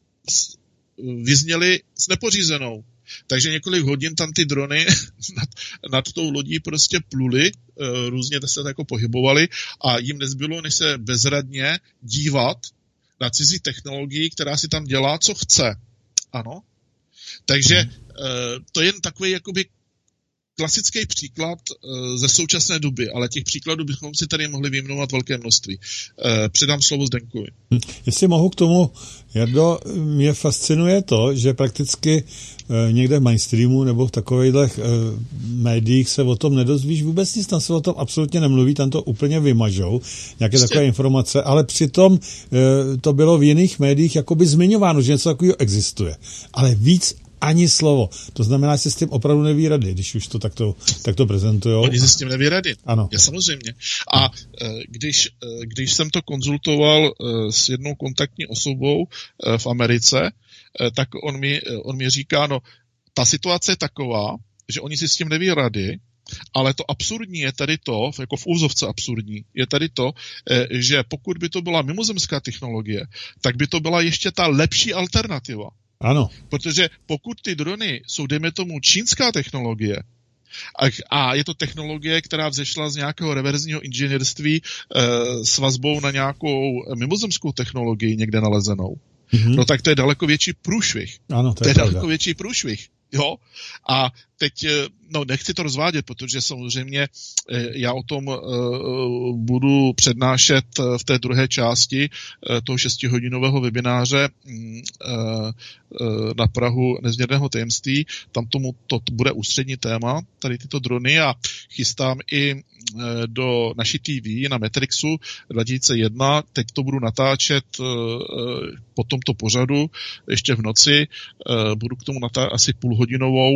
C: vyzněli s nepořízenou. Takže několik hodin tam ty drony nad tou lodí prostě pluly, různě se jako pohybovali a jim nezbylo, než se bezradně dívat na cizí technologii, která si tam dělá, co chce. Ano. Takže to je jen takový jakoby klasický příklad ze současné doby, ale těch příkladů bychom si tady mohli vyjmenovat velké množství. Předám slovo Zdenkovi.
B: Jestli mohu k tomu, Jardo, mě fascinuje to, že prakticky někde v mainstreamu nebo v takových médiích se o tom nedozvíš vůbec nic, tam se o tom absolutně nemluví, tam to úplně vymažou, nějaké takové informace, ale přitom to bylo v jiných médiích jakoby zmiňováno, že něco takového existuje. Ale víc ani slovo. To znamená, že se s tím opravdu neví rady, když už to takto prezentujou.
C: Oni se s tím neví rady.
B: Ano.
C: Je samozřejmě. A když jsem to konzultoval s jednou kontaktní osobou v Americe, tak on mi říká, no, ta situace je taková, že oni si s tím neví rady, ale to absurdní je tady to, jako v úvozovce absurdní, je tady to, že pokud by to byla mimozemská technologie, tak by to byla ještě ta lepší alternativa.
B: Ano.
C: Protože pokud ty drony jsou, dejme tomu, čínská technologie, a je to technologie, která vzešla z nějakého reverzního inženýrství s vazbou na nějakou mimozemskou technologii někde nalezenou, no tak to je daleko větší průšvih.
B: Ano,
C: to je daleko větší průšvih. Jo? A teď, no nechci to rozvádět, protože samozřejmě já o tom budu přednášet v té druhé části toho 6hodinového webináře na Prahu nezměrného tajemství. Tam to bude ústřední téma, tady tyto drony, a chystám i do naší TV na Matrixu 2001. Teď to budu natáčet po tomto pořadu ještě v noci. Budu k tomu asi půlhodinovou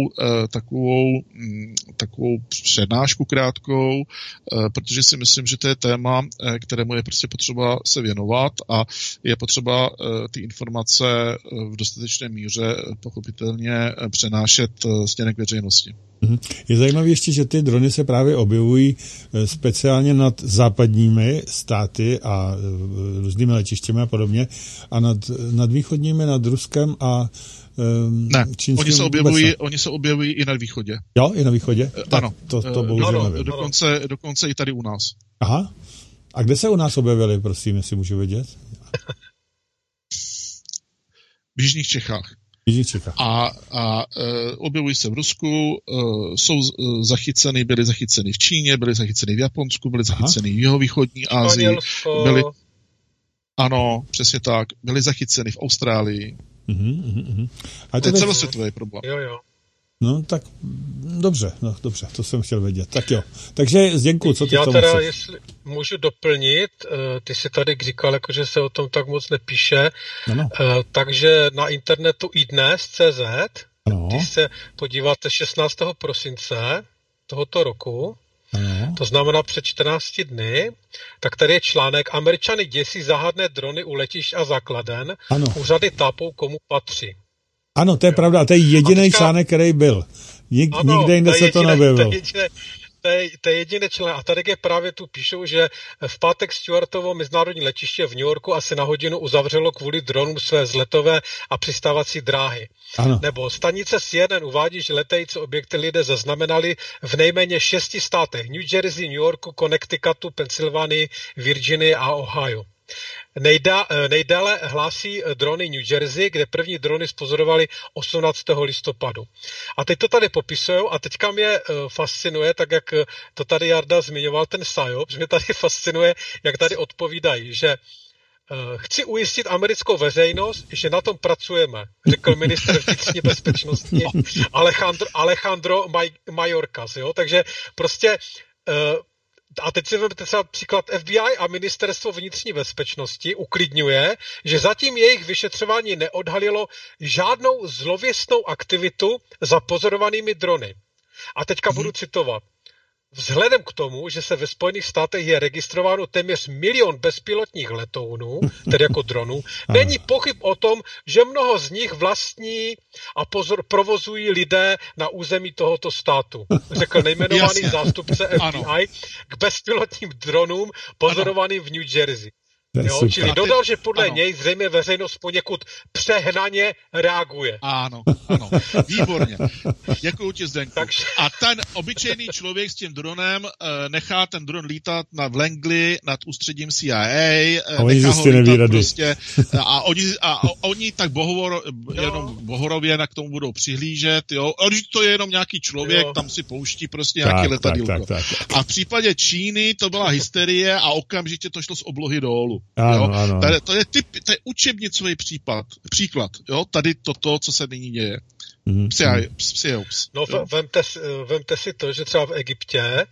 C: takovou přednášku krátkou, protože si myslím, že to je téma, kterému je prostě potřeba se věnovat a je potřeba ty informace v dostatečné míře pochopitelně přenášet směrem k veřejnosti.
B: Je zajímavé ještě, že ty drony se právě objevují speciálně nad západními státy a různými letištěmi a podobně a nad východními, nad Ruskem a
C: ne, oni se objevují i na východě.
B: Jo, i na východě?
C: Ano.
B: To bohužel nevím.
C: Dokonce i tady u nás.
B: Aha. A kde se u nás objevili, prosím, jestli můžu vědět?
C: V jižních Čechách. A objevují se v Rusku, byly zachyceny v Číně, byly zachyceny v Japonsku, byly zachyceny v jihovýchodní Asii. Ano, přesně tak. Byly zachyceny v Austrálii. A to je celosvětový problém.
D: Jo.
B: No tak dobře, to jsem chtěl vědět. Tak jo. Takže Zdenku, co ty
D: já
B: tomu
D: teda,
B: chceš?
D: jestli můžu doplnit, ty jsi tady říkal, jako, že se o tom tak moc nepíše, takže na internetu iDnes.cz, když se podíváte 16. prosince tohoto roku, to znamená před 14 dny, tak tady je článek: Američany děsí záhadné drony u letišť a základen, úřady tápou, komu patří.
B: Ano, to je pravda, to je jediný článek, který byl. Nikde jinde se to neobjevilo.
D: To je jedinečné. A tady je právě tu píšou, že v pátek Stewartovo mezinárodní letiště v New Yorku asi na hodinu uzavřelo kvůli dronům své vzletové a přistávací dráhy.
B: Ano.
D: Nebo stanice CNN uvádí, že letající objekty lidé zaznamenali v nejméně 6 státech: New Jersey, New Yorku, Connecticutu, Pensylvánii, Virginii a Ohio. Nejdále hlásí drony New Jersey, kde první drony spozorovali 18. listopadu. A teď to tady popisují a teďka mě fascinuje, tak jak to tady Jarda zmiňoval, ten PSYOPS, mě tady fascinuje, jak tady odpovídají, že chci ujistit americkou veřejnost, že na tom pracujeme, řekl ministr vnitřní bezpečnosti Alejandro Mayorkas. Jo? Takže prostě a teď si vezmete třeba příklad FBI a ministerstvo vnitřní bezpečnosti uklidňuje, že zatím jejich vyšetřování neodhalilo žádnou zlověstnou aktivitu za pozorovanými drony. A teďka budu citovat. Vzhledem k tomu, že se ve Spojených státech je registrováno téměř 1 milion bezpilotních letounů, tedy jako dronů, není pochyb o tom, že mnoho z nich vlastní a provozují lidé na území tohoto státu, řekl nejmenovaný zástupce FBI k bezpilotním dronům pozorovaným v New Jersey. Jo, čili dodal, že podle něj zřejmě veřejnost poněkud přehnaně reaguje.
C: Ano, výborně. Děkuju ti, Zdenku. A ten obyčejný člověk s tím dronem nechá ten dron lítat v Langley nad ústředím CIA, nechá ho lítat prostě a oni tak jenom bohorově k tomu budou přihlížet, jo. A když to je jenom nějaký člověk, tam si pouští prostě nějaký letadýlko. Tak. A v případě Číny to byla hysterie a okamžitě to šlo z oblohy dolů.
B: Ano.
C: To je učebnicový příklad, jo, tady toto, co se nyní děje. PSYOPS.
D: No, vemte si to, že třeba v Egyptě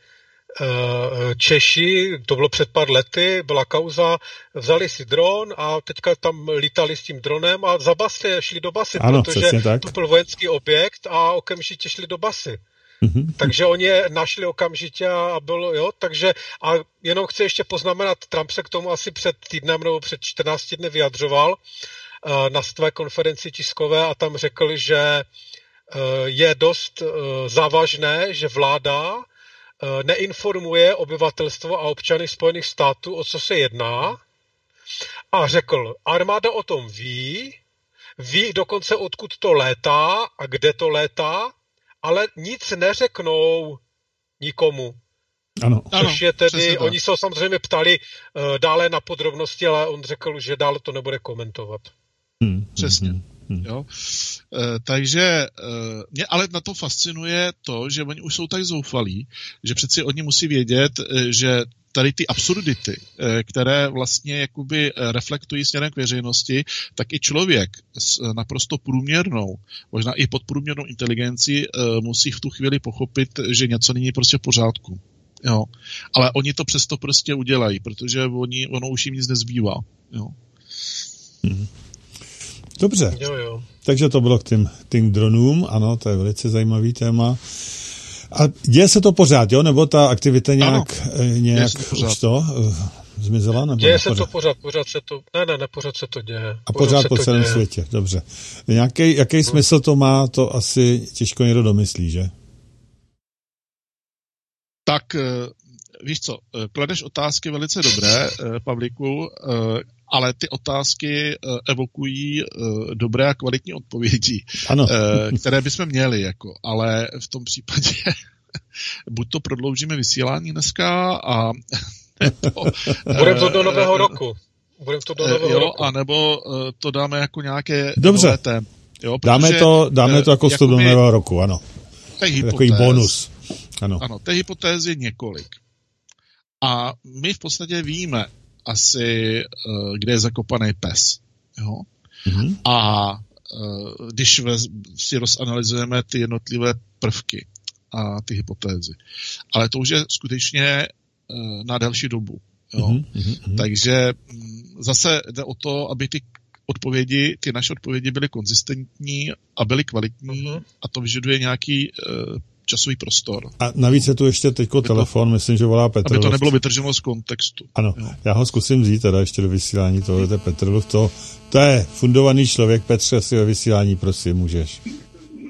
D: Češi, to bylo před pár lety, byla kauza, vzali si dron a teďka tam lítali s tím dronem a za basy šli do basy, protože to byl vojenský objekt a okamžitě šli do basy. Takže oni je našli okamžitě a bylo, jo, takže a jenom chci ještě poznamenat, Trump se k tomu asi před týdnem nebo před 14 dny vyjadřoval na své konferenci tiskové a tam řekl, že je dost závažné, že vláda neinformuje obyvatelstvo a občany Spojených států, o co se jedná, a řekl, armáda o tom ví dokonce odkud to létá a kde to létá, ale nic neřeknou nikomu.
B: Ano.
D: Což je tedy, oni se samozřejmě ptali dále na podrobnosti, ale on řekl, že dále to nebude komentovat.
C: Přesně. Jo? Takže mě ale na to fascinuje to, že oni už jsou tak zoufalí, že přeci oni musí vědět, že tady ty absurdity, které vlastně jakoby reflektují směrem k veřejnosti, tak i člověk s naprosto průměrnou, možná i podprůměrnou inteligencí musí v tu chvíli pochopit, že něco není prostě v pořádku. Jo. Ale oni to přesto prostě udělají, protože ono už jim nic nezbývá. Jo.
B: Dobře.
D: Jo.
B: Takže to bylo k tím dronům, ano, to je velice zajímavý téma. A děje se to pořád, jo? Nebo ta aktivita nějak už to zmizela? Nebo
D: děje se to pořád se to, ne, pořád se to děje.
B: A pořád po celém světě, dobře. Jaký smysl to má, to asi těžko někdo domyslí, že?
C: Tak, víš co, kladeš otázky velice dobré, Pavlíku, ale ty otázky evokují dobré a kvalitní odpovědi, které bychom měli, jako, ale v tom případě buď to prodloužíme vysílání dneska a
D: budeme to do nového roku.
C: A nebo to dáme jako nějaké
B: dobře.
C: Téma. Jo,
B: dáme to jako vstup do nového roku, ano. Takový bonus.
C: Ano, té hypotézy několik. A my v podstatě víme asi, kde je zakopaný pes. Jo? A když si rozanalyzujeme ty jednotlivé prvky a ty hypotézy. Ale to už je skutečně na delší dobu. Jo? Takže zase jde o to, aby ty naše odpovědi byly konzistentní a byly kvalitní a to vyžaduje nějaký časový prostor. A
B: navíc je tu ještě teďko telefon, myslím, že volá Petr.
C: Aby to nebylo vytrženo z kontextu.
B: Ano, jo. Já ho zkusím vzít teda ještě do vysílání, to je Petrlov, to je fundovaný člověk. Petře, si ve vysílání, prosím, můžeš.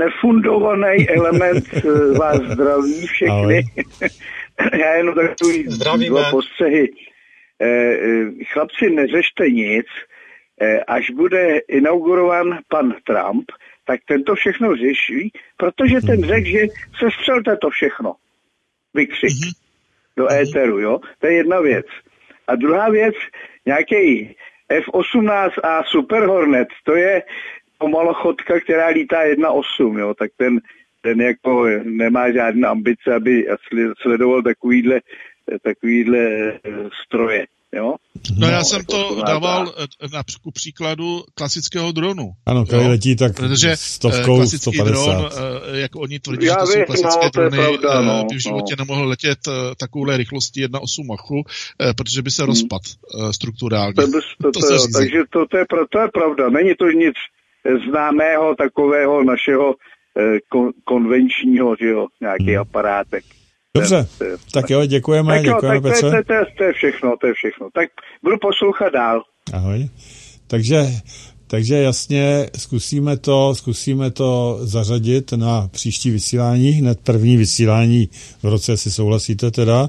E: nefundovaný element vás zdraví všechny. Já jenom takový dva postřehy. Chlapci, neřešte nic. Až bude inaugurovan pan Trump, tak ten to všechno řeší, protože ten řekl, že sestřelte to všechno. Vykřik do éteru, jo? To je jedna věc. A druhá věc, nějaký F-18A Super Hornet, to je pomalochodka, která lítá 1.8, jo? Tak ten jako nemá žádné ambice, aby sledoval takovýhle stroje. Jo?
C: No já jsem to dával ku příkladu klasického dronu.
B: Ano, který letí tak stovkou,
C: klasický 150. Dron, jak oni tvrdí, že to jsou klasické drony, by v životě nemohl letět takovouhle rychlostí 1.8 Machu, protože by se rozpad strukturálně.
E: Takže to je pravda. Není to nic známého takového našeho konvenčního, že jo, nějaký aparátek.
B: Dobře, tak jo, děkujeme Petře.
E: To je všechno. Tak budu poslouchat dál.
B: Ahoj. Takže jasně, zkusíme to zařadit na příští vysílání, hned první vysílání v roce, jestli souhlasíte teda.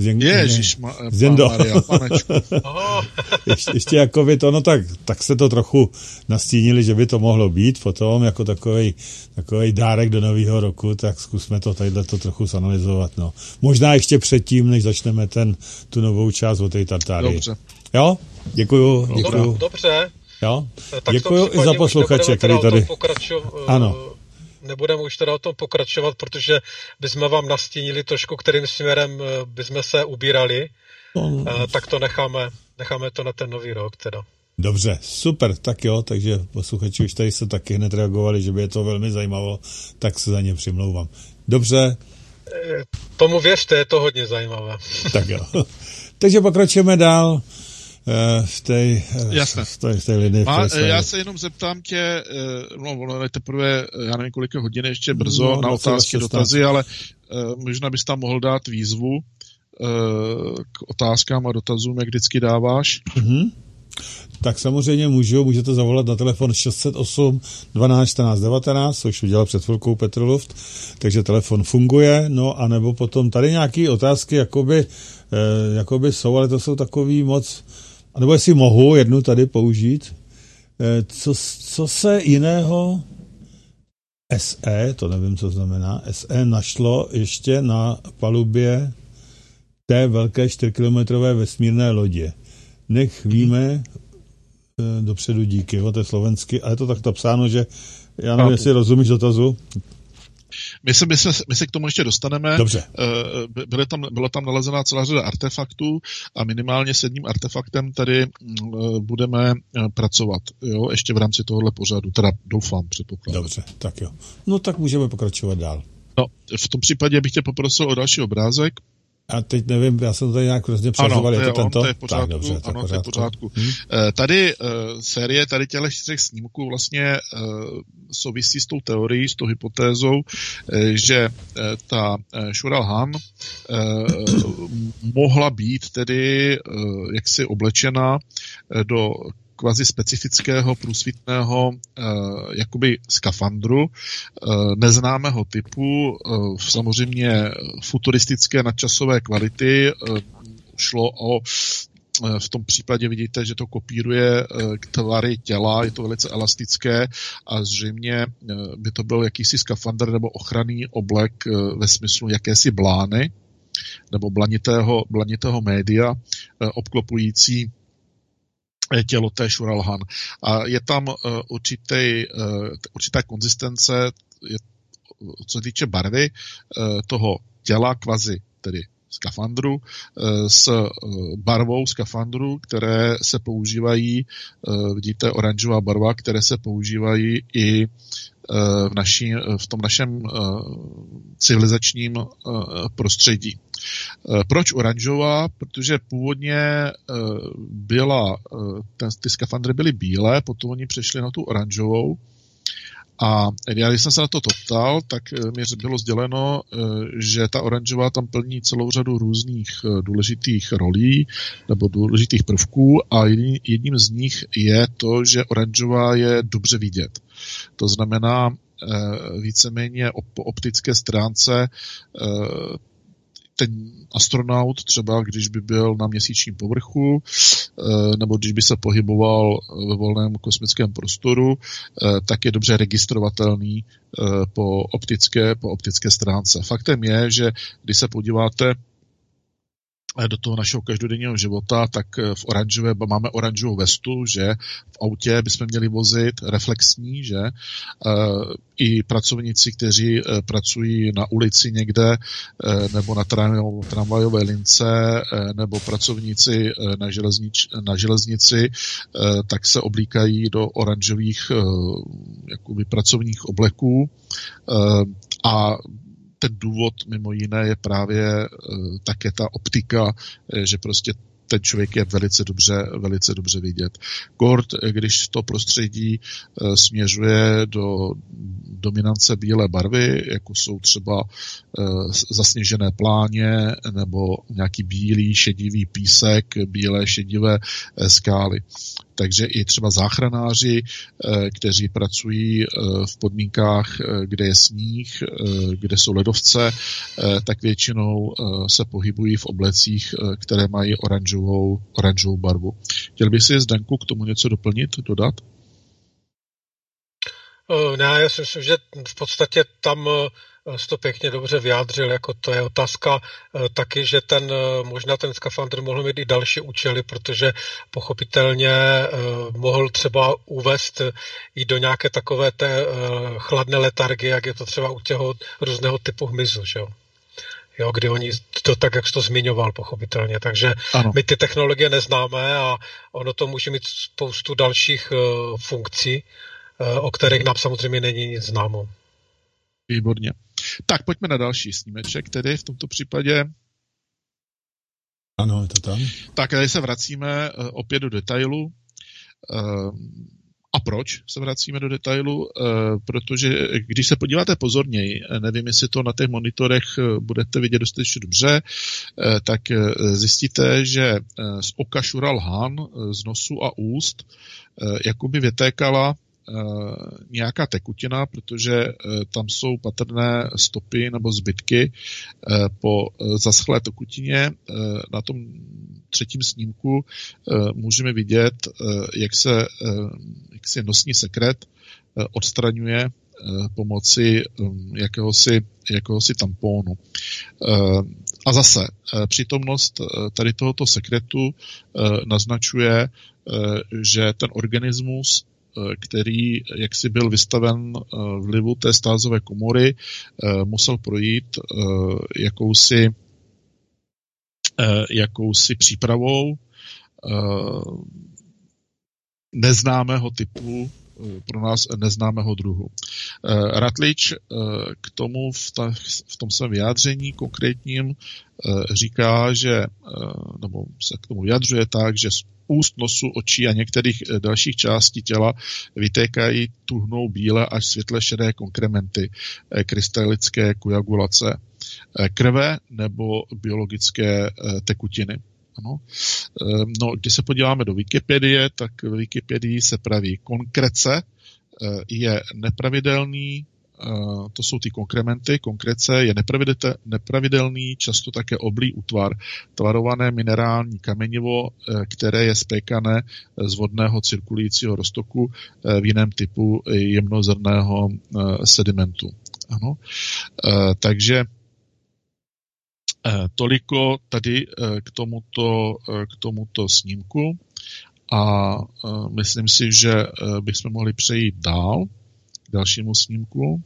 B: Ještě jako by to, no tak se to trochu nastínili, že by to mohlo být potom jako takovej dárek do nového roku, tak zkusme to tadyhle to trochu zanalyzovat, no. Možná ještě předtím, než začneme tu novou část o té Tartárii.
C: Dobře.
B: Jo? Děkuju.
D: Dobře.
B: Jo? Děkuju i za posluchače, který tady... Ano.
D: Nebudeme už teda o tom pokračovat, protože bychom vám nastínili trošku, kterým směrem bychom se ubírali, tak to necháme to na ten nový rok teda.
B: Dobře, super, tak jo, takže posluchači už tady se taky hned reagovali, že by je to velmi zajímalo, tak se za ně přimlouvám. Dobře.
D: Tomu věřte, je to hodně zajímavé.
B: Tak jo. Takže pokračujeme dál. V té linii.
C: Já se jenom zeptám tě, teprve, já nevím, kolik hodin ještě brzo na otázky, dotazy, ale možná bys tam mohl dát výzvu k otázkám a dotazům, jak vždycky dáváš.
B: Tak samozřejmě můžete zavolat na telefon 608 12 14 19, což udělal před chvilkou Petr Luft, takže telefon funguje, no a nebo potom tady nějaké otázky jakoby jsou, ale to jsou takový moc, a nebo jestli mohu jednu tady použít, co se jiného SE, to nevím, co znamená, SE našlo ještě na palubě té velké 4kilometrové vesmírné lodě. Nech víme, dopředu díky, to je slovensky, a je to takto psáno, že já nevím, jestli rozumíš dotazu.
C: My se k tomu ještě dostaneme.
B: Dobře.
C: Byla tam nalezená celá řada artefaktů a minimálně s jedním artefaktem tady budeme pracovat, jo, ještě v rámci tohohle pořadu, teda doufám, předpokládám.
B: Dobře, tak jo. No tak můžeme pokračovat dál.
C: No, v tom případě bych tě poprosil o další obrázek.
B: A teď nevím, já jsem tady nějak hrozně přezoval, je to tento?
C: To je v pořádku, tak, dobře, ano, to je v pořádku. Tady série těch 4 snímků vlastně souvisí s tou teorií, s tou hypotézou, že ta Šuralhan mohla být tedy jaksi oblečena do kvazi specifického průsvitného jakoby skafandru neznámého typu, samozřejmě futuristické nadčasové kvality. Šlo o, v tom případě vidíte, že to kopíruje tvary těla, je to velice elastické a zřejmě by to byl jakýsi skafandr nebo ochranný oblek ve smyslu jakési blány nebo blanitého média obklopující tělo té Šuralhan. A je tam určitá konzistence, co se týče barvy toho těla kvazi, tedy skafandru, s barvou skafandru, které se používají, vidíte, oranžová barva, které se používají i v tom našem civilizačním prostředí. Proč oranžová? Protože původně ty skafandry byly bílé, potom oni přešli na tu oranžovou. A když jsem se na to ptal, tak mi bylo sděleno, že ta oranžová tam plní celou řadu různých důležitých rolí nebo důležitých prvků a jedním z nich je to, že oranžová je dobře vidět. To znamená, víceméně po optické stránce ten astronaut třeba, když by byl na měsíčním povrchu, nebo když by se pohyboval ve volném kosmickém prostoru, tak je dobře registrovatelný po optické stránce. Faktem je, že když se podíváte do toho našeho každodenního života, tak máme oranžovou vestu, že v autě bychom měli vozit reflexní, že i pracovníci, kteří pracují na ulici někde, nebo na tramvajové lince, nebo pracovníci na železnici, tak se oblíkají do oranžových jakoby pracovních obleků a ten důvod mimo jiné je právě také ta optika, že prostě ten člověk je velice dobře vidět. Kort, když to prostředí směřuje do dominance bílé barvy, jako jsou třeba zasněžené pláně nebo nějaký bílý, šedivý písek, bílé, šedivé skály. Takže i třeba záchranáři, kteří pracují v podmínkách, kde je sníh, kde jsou ledovce, tak většinou se pohybují v oblecích, které mají oranžovou barvu. Chtěl bych si, Zdenku, k tomu něco dodat?
D: Ne, já si myslím, že v podstatě tam to pěkně dobře vyjádřil, jako to je otázka taky, že možná ten skafandr mohl mít i další účely, protože pochopitelně mohl třeba uvést i do nějaké takové té chladné letargie, jak je to třeba u těho různého typu hmyzu, že jo? Jo, kdy oni to tak, jak jsi to zmiňoval, pochopitelně. Takže ano. My ty technologie neznáme a ono to může mít spoustu dalších funkcí, o kterých nám samozřejmě není nic známo.
C: Výborně. Tak, pojďme na další snímeček, tedy v tomto případě.
B: Ano, je to tam.
C: Tak, tady se vracíme opět do detailu. A proč se vracíme do detailu? Protože když se podíváte pozorněji, nevím, jestli to na těch monitorech budete vidět dostatečně dobře, tak zjistíte, že z oka Šural-Han, z nosu a úst, jakoby vytékala nějaká tekutina, protože tam jsou patrné stopy nebo zbytky po zaschlé tekutině. Na tom třetím snímku můžeme vidět, jak se nosní sekret odstraňuje pomocí jakéhosi tampónu. A zase přítomnost tady tohoto sekretu naznačuje, že ten organismus, který jaksi byl vystaven vlivu té stázové komory, musel projít jakousi přípravou neznámého typu, pro nás neznámého druhu. Rutledge k tomu v tom svém vyjádření konkrétním říká, že, nebo se k tomu vyjadřuje tak, že z úst, nosu, očí a některých dalších částí těla vytékají tuhnou bílé až světle šedé konkrementy krystalické koagulace krve nebo biologické tekutiny. Ano. No, když se podíváme do Wikipedie, tak v Wikipedii se praví konkrece je nepravidelný, to jsou ty konkrementy, konkrece je nepravidelný, často také oblý útvar, tvarované minerální kamenivo, které je spékané z vodného cirkulujícího roztoku v jiném typu jemnozrnného sedimentu. Ano. Takže toliko tady k tomuto snímku a myslím si, že bychom mohli přejít dál k dalšímu snímku.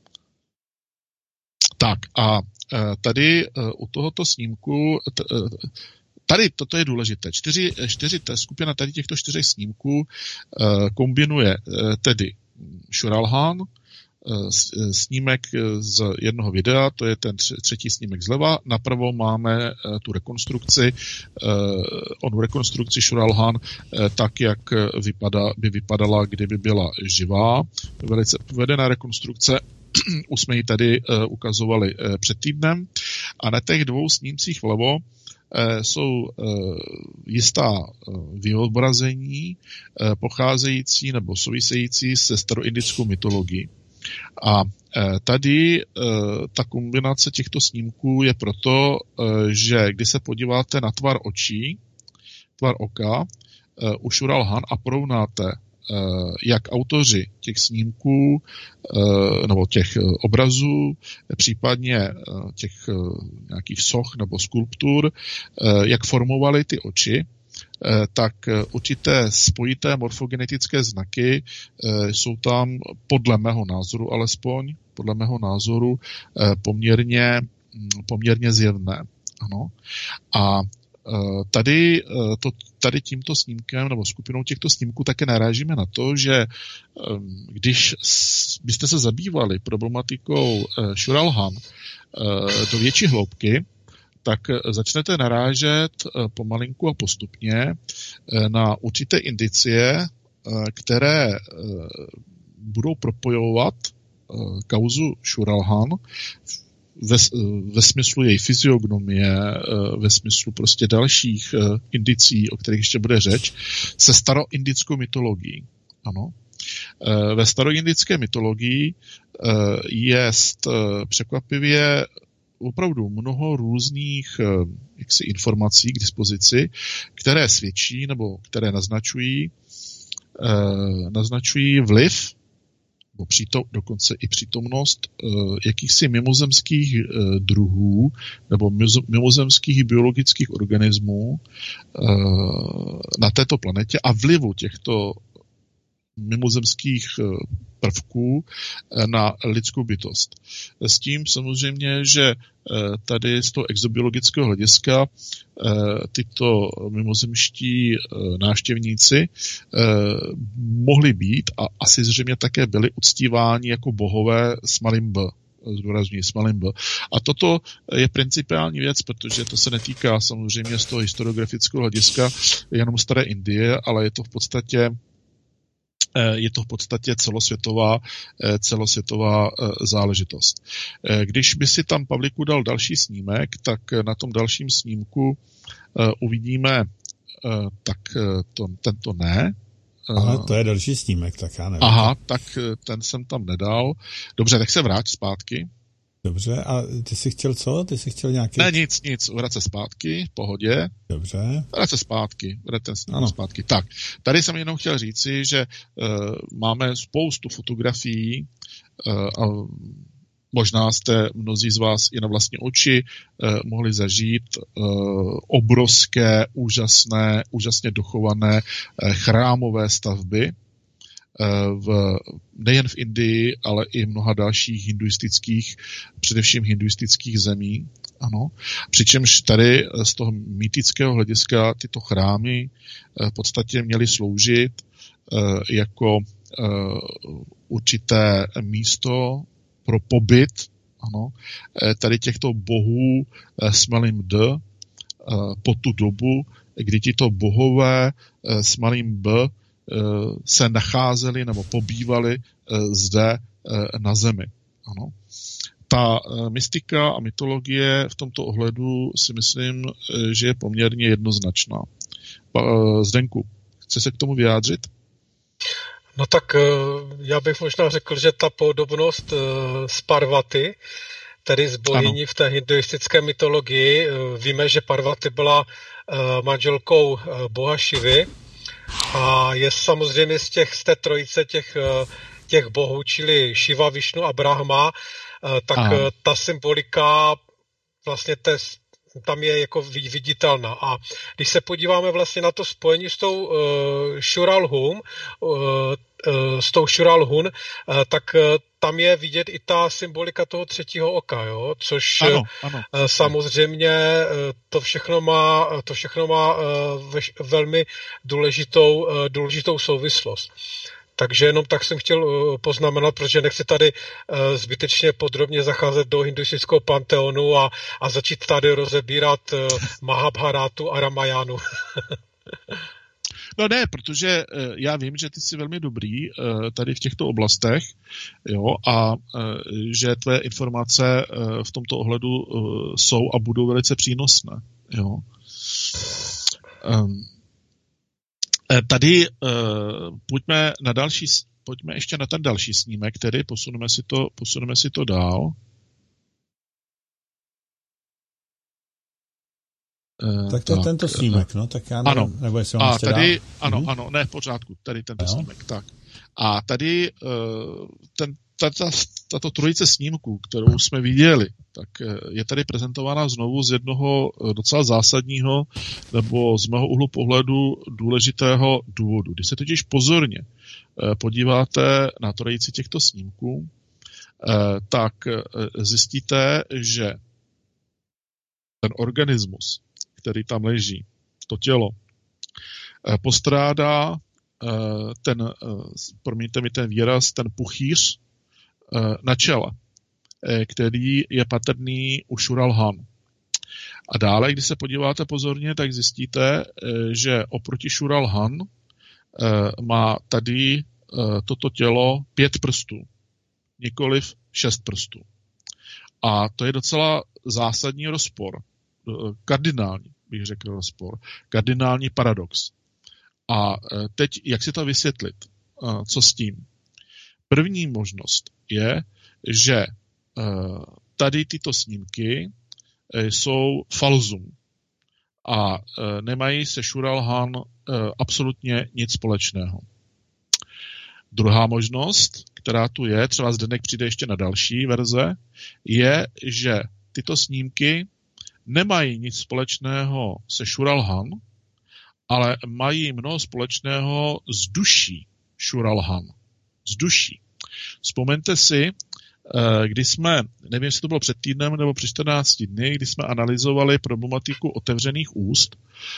C: Tak a tady u tohoto snímku tady toto je důležité. Skupina tady těchto 4 snímků kombinuje tedy Šural-Han, snímek z jednoho videa, to je ten třetí snímek zleva. Napravo máme tu rekonstrukci, onu rekonstrukci Šural-Han, tak, jak by vypadala, kdyby byla živá. Velice povedená rekonstrukce, už jsme ji tady ukazovali před týdnem. A na těch 2 snímcích vlevo jsou jistá vyobrazení pocházející nebo související se staroindickou mytologií. A tady ta kombinace těchto snímků je proto, že když se podíváte na tvar oka u Šuralhan a porovnáte, jak autoři těch snímků nebo těch obrazů, případně těch nějakých soch nebo skulptur, jak formovali ty oči, tak určité spojité morfogenetické znaky jsou tam podle mého názoru poměrně zjevné. Ano. A tady tímto snímkem nebo skupinou těchto snímků také narážíme na to, že když byste se zabývali problematikou Šuralhan do větší hloubky, tak začnete narážet pomalinku a postupně na určité indicie, které budou propojovat kauzu Šuralhan ve smyslu její fyziognomie, ve smyslu prostě dalších indicí, o kterých ještě bude řeč, se staroindickou mytologií. Ano. Ve staroindické mytologii je překvapivě opravdu mnoho různých informací k dispozici, které svědčí nebo které naznačují vliv nebo dokonce i přítomnost jakýchsi mimozemských druhů nebo mimozemských biologických organismů na této planetě a vlivu těchto mimozemských prvků na lidskou bytost. S tím samozřejmě, že tady z toho exobiologického hlediska tyto mimozemští návštěvníci mohli být a asi zřejmě také byli uctíváni jako bohové Smalim B. Zdůrazňuji Smalim B. A toto je principiální věc, protože to se netýká samozřejmě z toho historiografického hlediska jenom staré Indie, ale je to v podstatě celosvětová záležitost. Když by si tam Pavlíku dal další snímek, tak na tom dalším snímku uvidíme tento ne.
B: Aha, to je další snímek, tak já nevím.
C: Aha, tak ten jsem tam nedal. Dobře, tak se vrát zpátky.
B: Dobře, a ty jsi chtěl co? Ty jsi chtěl nějaký...
C: Ne, nic, vrát se zpátky, v pohodě.
B: Dobře.
C: Vrát se zpátky, zpátky. Tak, tady jsem jenom chtěl říci, že máme spoustu fotografií a možná jste mnozí z vás i na vlastní oči mohli zažít obrovské, úžasně dochované chrámové stavby, nejen v Indii, ale i mnoha dalších především hinduistických zemí. Ano. Přičemž tady z toho mýtického hlediska tyto chrámy v podstatě měly sloužit jako určité místo pro pobyt tady těchto bohů Smalim D po tu dobu, kdy tito bohové Smalim B se nacházeli nebo pobývali zde na zemi. Ano. Ta mystika a mytologie v tomto ohledu si myslím, že je poměrně jednoznačná. Zdenku, chce se k tomu vyjádřit?
D: No tak já bych možná řekl, že ta podobnost s Parvati, tedy s bohyní v té hinduistické mytologii, víme, že Parvati byla manželkou boha Šivy a je samozřejmě z té trojice těch bohů, čili Šiva, Višnu a Brahma, tak ta symbolika vlastně tam je jako viditelná. A když se podíváme vlastně na to spojení s tou Šuralhun, tak tam je vidět i ta symbolika toho třetího oka, jo? Což ano. Samozřejmě to všechno má velmi důležitou souvislost. Takže jenom tak jsem chtěl poznamenat, protože nechci tady zbytečně podrobně zacházet do hinduistického panteonu a začít tady rozebírat Mahabharátu a Ramajánu.
C: No ne, protože já vím, že ty jsi velmi dobrý tady v těchto oblastech, jo, a že tvé informace v tomto ohledu jsou a budou velice přínosné, jo. Tady pojďme na další pojďme ještě na ten další snímek, který posuneme si to dál.
B: Tak to je tento snímek, no, tak já
C: ano.
B: Nebo jestli vám ještě
C: tady,
B: dál.
C: ano, ne, v pořádku, tady tento snímek, tak. A tady tato trojice snímků, kterou jsme viděli, tak je tady prezentována znovu z jednoho docela zásadního, nebo z mého úhlu pohledu důležitého důvodu. Když se totiž pozorně podíváte na trojici těchto snímků, tak zjistíte, že ten organismus, který tam leží, to tělo, postrádá promiňte mi ten výraz, ten puchýř na čele, který je patrný u Šuralhan. A dále, když se podíváte pozorně, tak zjistíte, že oproti Šuralhan má tady toto tělo 5 prstů, nikoliv 6 prstů. A to je docela zásadní rozpor, kardinální, bych řekl rozpor, kardinální paradox. A teď, jak si to vysvětlit? Co s tím? První možnost je, že tady tyto snímky jsou falzum a nemají se Šuralhan absolutně nic společného. Druhá možnost, která tu je, třeba Zdeněk přijde ještě na další verze, je, že tyto snímky nemají nic společného se Šuralhan, ale mají mnoho společného s duší Šuralhan. S duší. Vzpomeňte si, když jsme, nevím, jestli to bylo před týdnem nebo před 14 dny, kdy jsme analyzovali problematiku otevřených úst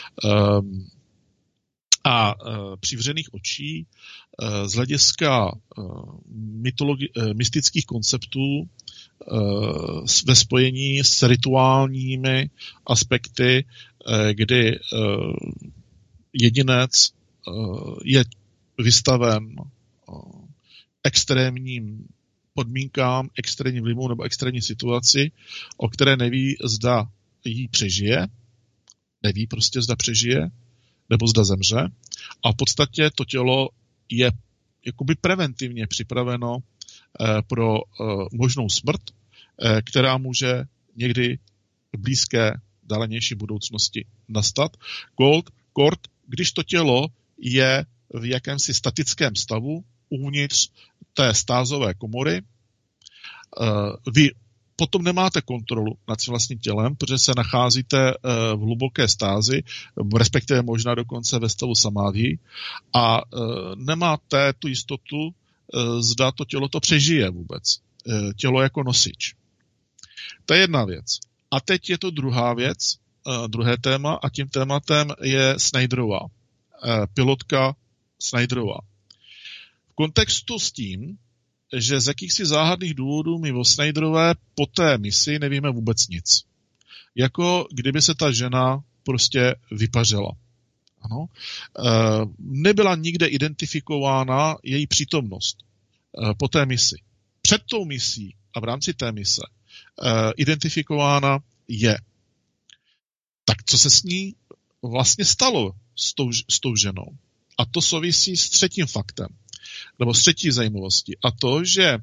C: a přivřených očí z hlediska mystických konceptů ve spojení s rituálními aspekty, kdy jedinec je vystaven extrémním podmínkám, extrémním vlivům nebo extrémní situaci, o které neví, zda jí přežije, neví prostě, zda přežije, nebo zda zemře. A v podstatě to tělo je jakoby preventivně připraveno pro možnou smrt, která může někdy v blízké, dálenější budoucnosti nastat. Kort, když to tělo je v jakémsi statickém stavu uvnitř té stázové komory, vy potom nemáte kontrolu nad vlastním tělem, protože se nacházíte v hluboké stázi, respektive možná dokonce ve stavu samádhi a nemáte tu jistotu, zda to tělo to přežije vůbec. Tělo jako nosič. To je jedna věc. A teď je to druhá věc, druhé téma a tím tématem je Snyderova. Pilotka Snyderova. V kontextu s tím, že z jakýchsi záhadných důvodů my o Snyderové po té misi nevíme vůbec nic. Jako kdyby se ta žena prostě vypařila. Ano. Nebyla nikde identifikována její přítomnost po té misi. Před tou misí a v rámci té mise identifikována je. Tak co se s ní vlastně stalo s tou ženou? A to souvisí s třetím faktem, nebo s třetí zajímavostí. A to, že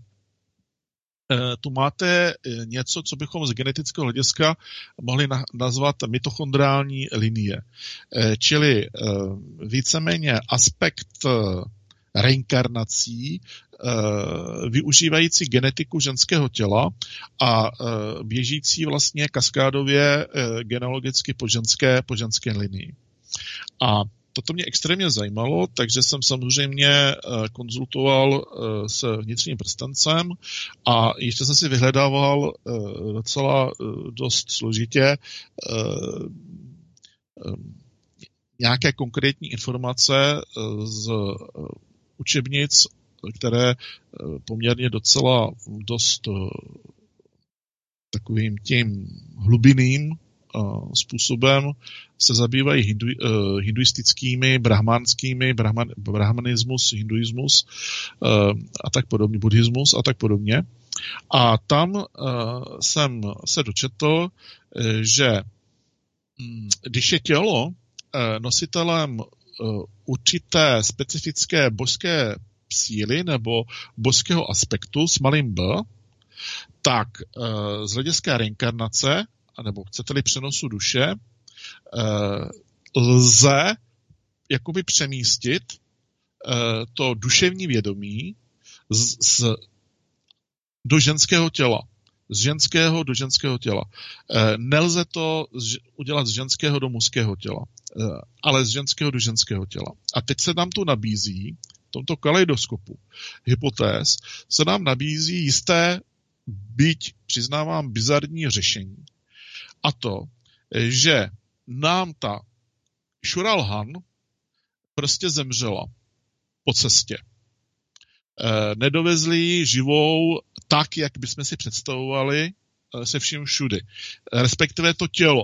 C: tu máte něco, co bychom z genetického hlediska mohli nazvat mitochondriální linie. Čili víceméně aspekt reinkarnací, využívající genetiku ženského těla a běžící vlastně kaskádově genealogicky po ženské linii. A toto mě extrémně zajímalo, takže jsem samozřejmě konzultoval s vnitřním prstencem a ještě jsem si vyhledával docela dost složitě nějaké konkrétní informace z učebnic, které poměrně docela dost takovým tím hlubinným způsobem se zabývají hinduistickými, brahmanskými, brahmanismus, hinduismus a tak podobně, buddhismus a tak podobně. A tam jsem se dočetl, že když je tělo nositelem určité specifické božské síly nebo božského aspektu s malým b, tak z hlediska reinkarnace, nebo chcete-li přenosu duše, lze jakoby přemístit to duševní vědomí do ženského těla. Z ženského do ženského těla. Nelze to udělat z ženského do mužského těla, ale z ženského do ženského těla. A teď se nám tu nabízí, v tomto kaleidoskopu hypotéz, se nám nabízí jisté, byť přiznávám, bizarní řešení. A to, že nám ta Šuralhan prostě zemřela po cestě. Nedovezli ji živou tak, jak bychom si představovali, se vším všudy. Respektive to tělo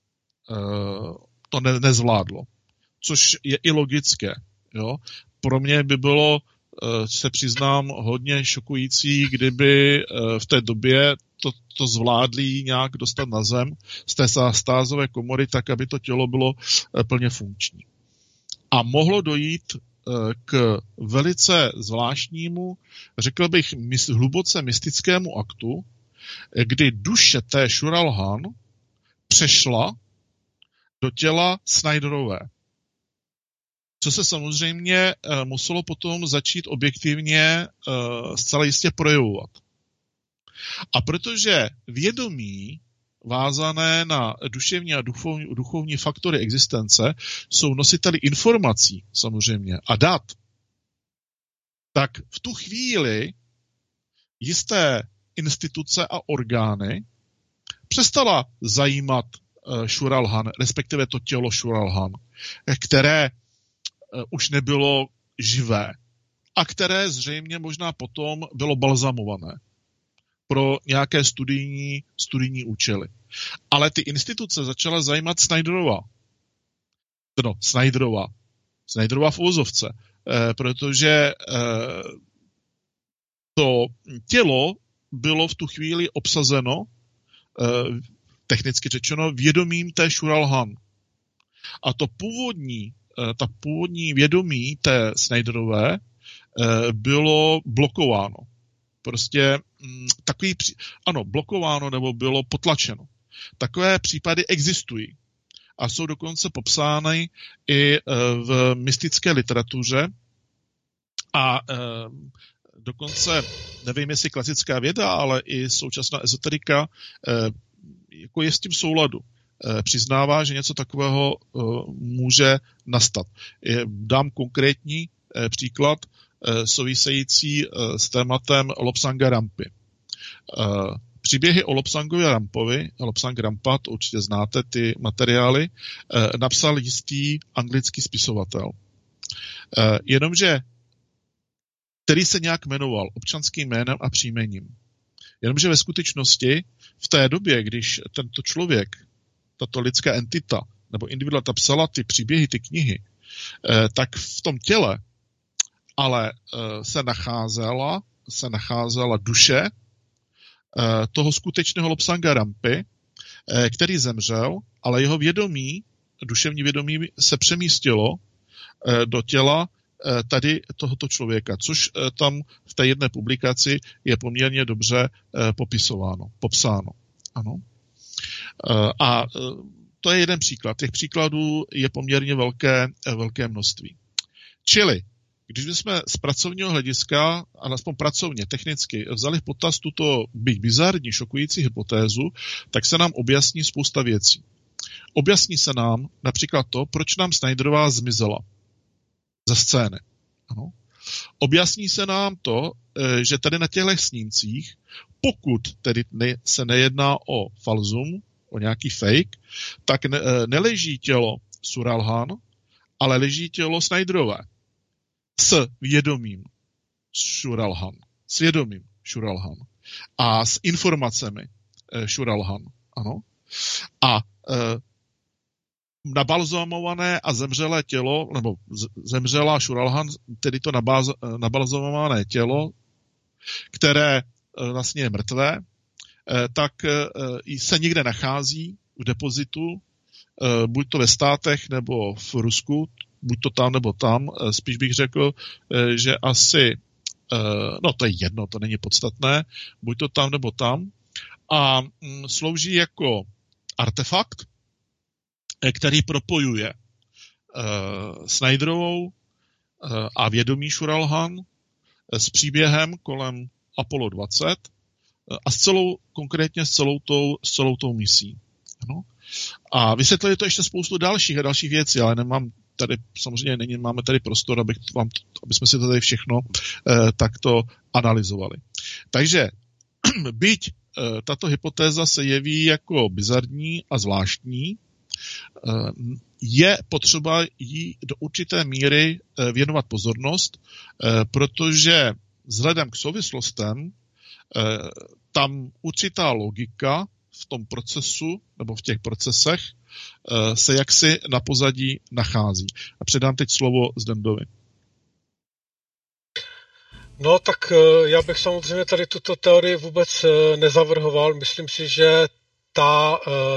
C: to nezvládlo. Což je i logické. Jo? Pro mě by bylo, se přiznám, hodně šokující, kdyby v té době to zvládli nějak dostat na zem z té stázové komory, tak, aby to tělo bylo plně funkční. A mohlo dojít k velice zvláštnímu, řekl bych, hluboce mystickému aktu, kdy duše té Šuralhan přešla do těla Snyderové. Co se samozřejmě muselo potom začít objektivně zcela jistě projevovat. A protože vědomí vázané na duševní a duchovní faktory existence jsou nositeli informací samozřejmě a dat, tak v tu chvíli jisté instituce a orgány přestala zajímat Šuralhan, respektive to tělo Šuralhan, které už nebylo živé a které zřejmě možná potom bylo balzamované pro nějaké studijní účely. Ale ty instituce začala zajímat Snyderova. No, Snyderova v uvozovce, protože to tělo bylo v tu chvíli obsazeno, technicky řečeno, vědomím té Šuralhan. A to původní vědomí té Snyderové bylo blokováno. Prostě blokováno nebo bylo potlačeno. Takové případy existují a jsou dokonce popsány i v mystické literatuře a dokonce, nevím jestli klasická věda, ale i současná ezoterika jako je s tím souladu. Přiznává, že něco takového může nastat. Dám konkrétní příklad související s tématem Lobsanga Rampy. Příběhy o Lobsangovi Rampovi, Lobsang Rampa, to určitě znáte, ty materiály, napsal jistý anglický spisovatel. Jenomže, který se nějak jmenoval občanským jménem a příjmením. Jenomže ve skutečnosti v té době, když tento člověk, tato lidská entita nebo individualita psala ty příběhy, ty knihy, tak v tom těle ale se nacházela duše toho skutečného Lobsanga Rampy, který zemřel, ale jeho vědomí, duševní vědomí se přemístilo do těla tady tohoto člověka, což tam v té jedné publikaci je poměrně dobře popsáno. Ano. A to je jeden příklad. Těch příkladů je poměrně velké množství. Čili, když bychom z pracovního hlediska, alespoň pracovně, technicky, vzali v potaz tuto bizarní, šokující hypotézu, tak se nám objasní spousta věcí. Objasní se nám například to, proč nám Snyderová zmizela ze scény. Ano. Objasní se nám to, že tady na těchto snímcích, pokud tedy se nejedná o falzum, o nějaký fake, tak neleží tělo Šuralhan, ale leží tělo Snyderové. S vědomím Šuralhan. S vědomím Šuralhan. A s informacemi Šuralhan. Ano. A nabalzamované a zemřelé tělo, nebo zemřelá Šuralhan, tedy to nabalzamované tělo, které vlastně je mrtvé, tak se někde nachází v depozitu, buď to ve Státech nebo v Rusku, buď to tam nebo tam. Spíš bych řekl, že asi, no to je jedno, to není podstatné, buď to tam nebo tam. A slouží jako artefakt, který propojuje Snyderovou a vědomí Šuralhan s příběhem kolem Apollo 20 a konkrétně s celou tou misí. Ano. A vysvětlili to ještě spoustu dalších věcí, ale máme tady prostor, aby jsme si to tady všechno takto analyzovali. Takže byť tato hypotéza se jeví jako bizarní a zvláštní, je potřeba jí do určité míry věnovat pozornost, protože vzhledem k souvislostem tam určitá logika v tom procesu nebo v těch procesech se jaksi na pozadí nachází. A předám teď slovo Zdendovi.
D: No tak já bych samozřejmě tady tuto teorii vůbec nezavrhoval. Myslím si, že ta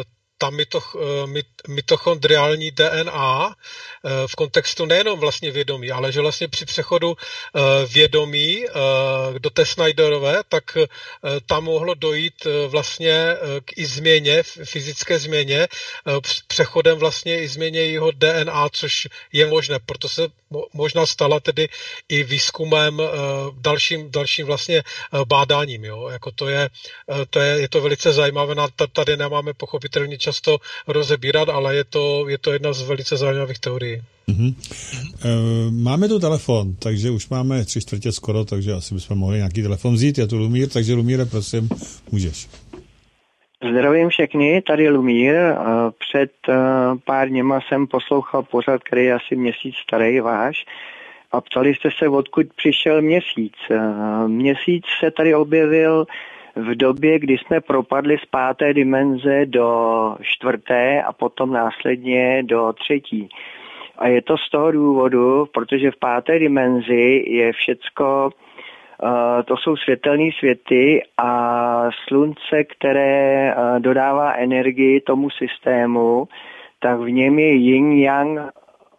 D: mitochondriální DNA v kontextu nejenom vlastně vědomí, ale že vlastně při přechodu vědomí do té Snyderové, tak tam mohlo dojít vlastně k i změně, fyzické změně, přechodem vlastně i změně jeho DNA, což je možné. Proto se možná stala tedy i výzkumem dalším vlastně bádáním. Jo? Jako je to velice zajímavé, tady nemáme pochopitelně často rozebírat, ale je to jedna z velice zajímavých teorií.
B: Mm-hmm. Máme tu telefon, takže už máme 3/4 skoro, takže asi bychom mohli nějaký telefon vzít. Je tu Lumír, takže Lumíre, prosím, můžeš.
F: Zdravím všechny, tady Lumír. Před pár dněma jsem poslouchal pořad, který je asi měsíc starý váš, a ptali jste se, odkud přišel měsíc. Měsíc se tady objevil v době, kdy jsme propadli z 5. dimenze do 4. a potom následně do 3. A je to z toho důvodu, protože v 5. dimenzi je všecko, to jsou světelné světy a slunce, které dodává energii tomu systému, tak v něm je yin-yang.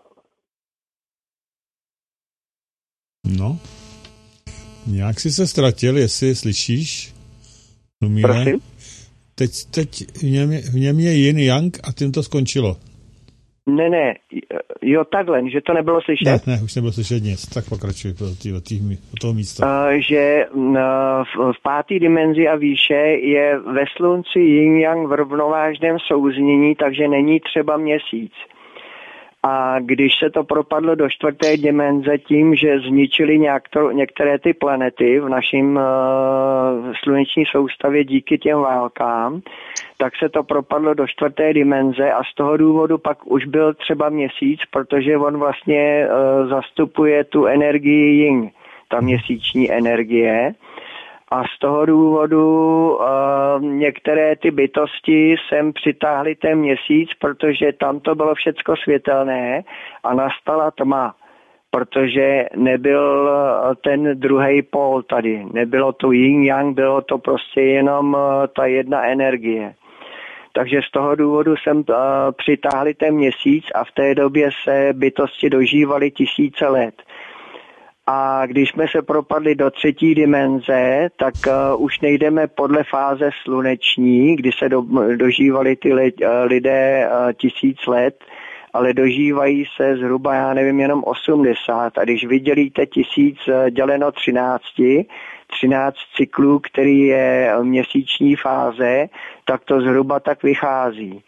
B: No, nějak si se ztratil, jestli slyšíš? Lumíre?
F: Prosím?
B: Teď v něm je yin-yang a tím to skončilo.
F: Ne, jo takhle, že to nebylo slyšet?
B: Ne, už nebylo slyšet nic, tak pokračuj do toho místa.
F: Že v 5. dimenzi a výše je ve slunci yin-yang v rovnovážném souznění, takže není třeba měsíc. A když se to propadlo do 4. dimenze tím, že zničili některé ty planety v našem sluneční soustavě díky těm válkám, tak se to propadlo do 4. dimenze a z toho důvodu pak už byl třeba měsíc, protože on vlastně zastupuje tu energii yin, ta měsíční energie. A z toho důvodu některé ty bytosti sem přitáhly ten měsíc, protože tam to bylo všecko světelné a nastala tma, protože nebyl ten druhý pól tady. Nebylo to yin-yang, bylo to prostě jenom ta jedna energie. Takže z toho důvodu sem přitáhli ten měsíc a v té době se bytosti dožívaly tisíce let. A když jsme se propadli do 3. dimenze, tak už nejdeme podle fáze sluneční, kdy se dožívali ty lidé 1000 let, ale dožívají se zhruba, já nevím, jenom 80. A když vydělíte 1000 děleno 13 cyklů, který je měsíční fáze, tak to zhruba tak vychází.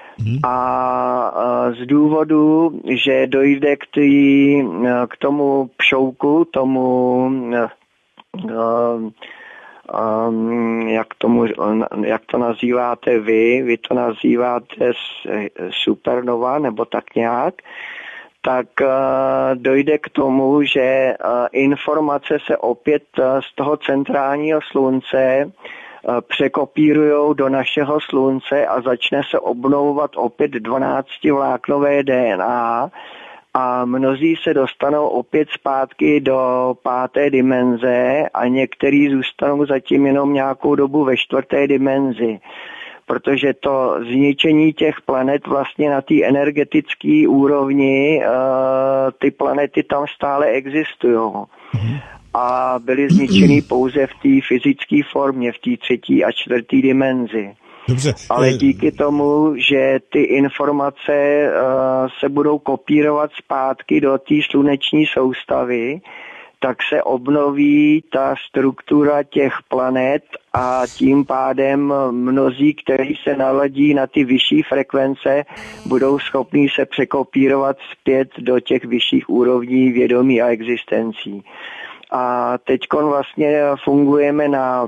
F: A z důvodu, že dojde k tomu pšouku, jak to nazýváte vy to nazýváte supernova, nebo tak nějak, tak dojde k tomu, že informace se opět z toho centrálního slunce překopírujou do našeho slunce a začne se obnovovat opět 12vláknové DNA a mnozí se dostanou opět zpátky do 5. dimenze a někteří zůstanou zatím jenom nějakou dobu ve 4. dimenzi. protože to zničení těch planet vlastně na té energetické úrovni, ty planety tam stále existují. A byly zničeny pouze v té fyzické formě, v té 3. a 4. dimenzi.
B: Dobře.
F: Ale díky tomu, že ty informace se budou kopírovat zpátky do té sluneční soustavy, tak se obnoví ta struktura těch planet a tím pádem mnozí, kteří se naladí na ty vyšší frekvence, budou schopní se překopírovat zpět do těch vyšších úrovní vědomí a existencí. A teďkon vlastně fungujeme na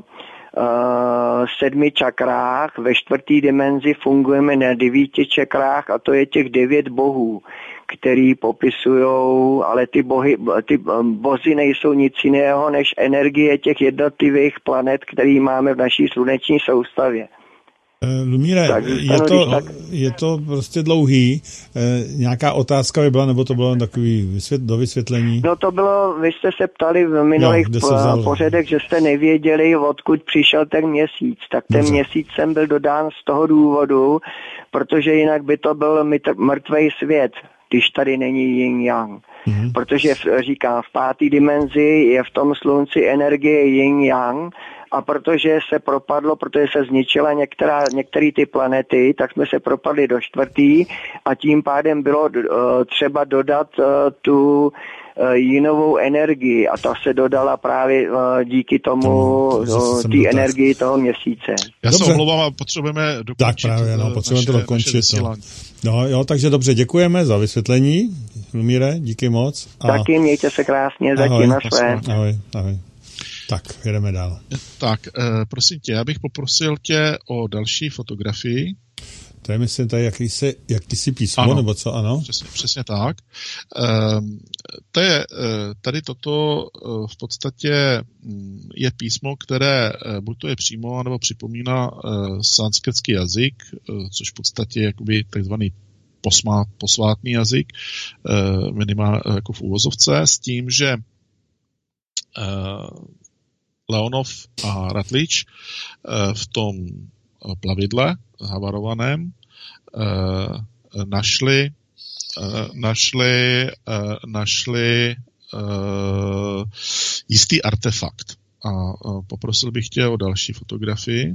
F: 7 čakrách, ve 4. dimenzi fungujeme na 9 čakrách a to je těch 9 bohů, který popisujou, ale ty bozy nejsou nic jiného než energie těch jednotlivých planet, který máme v naší sluneční soustavě.
B: Lumíre, je to prostě dlouhý. Nějaká otázka by byla, nebo to bylo takový do vysvětlení?
F: No to bylo, vy jste se ptali v minulých pořadech, že jste nevěděli, odkud přišel ten měsíc. Tak ten měsíc jsem byl dodán z toho důvodu, protože jinak by to byl mrtvej svět, když tady není yin-yang. Protože říkám, v 5. dimenzi je v tom slunci energie yin-yang, a protože se propadlo, protože se zničila některé ty planety, tak jsme se propadli do 4. a tím pádem bylo třeba dodat tu jinovou energii a ta se dodala právě díky tomu té energii toho měsíce.
C: Já se omlouvám a potřebujeme dokončit.
B: Tak právě, potřebujeme to dokončit. No jo, takže dobře, děkujeme za vysvětlení. Lumíre, díky moc.
F: Taky mějte se krásně, zatím na své.
B: Ahoj. Tak, jedeme dál.
C: Tak, prosím tě, já bych poprosil tě o další fotografii.
B: To je, myslím, tady jakýsi písmo, ano, nebo co, ano?
C: Přesně tak. Tady toto v podstatě je písmo, které buď to je přímo, nebo připomíná sanskritský jazyk, což v podstatě je jakoby takzvaný posvátný jazyk, minimálně jako v uvozovce, s tím, že Leonov a Rutledge v tom plavidle havarovaném našli jistý artefakt. A poprosil bych tě o další fotografii.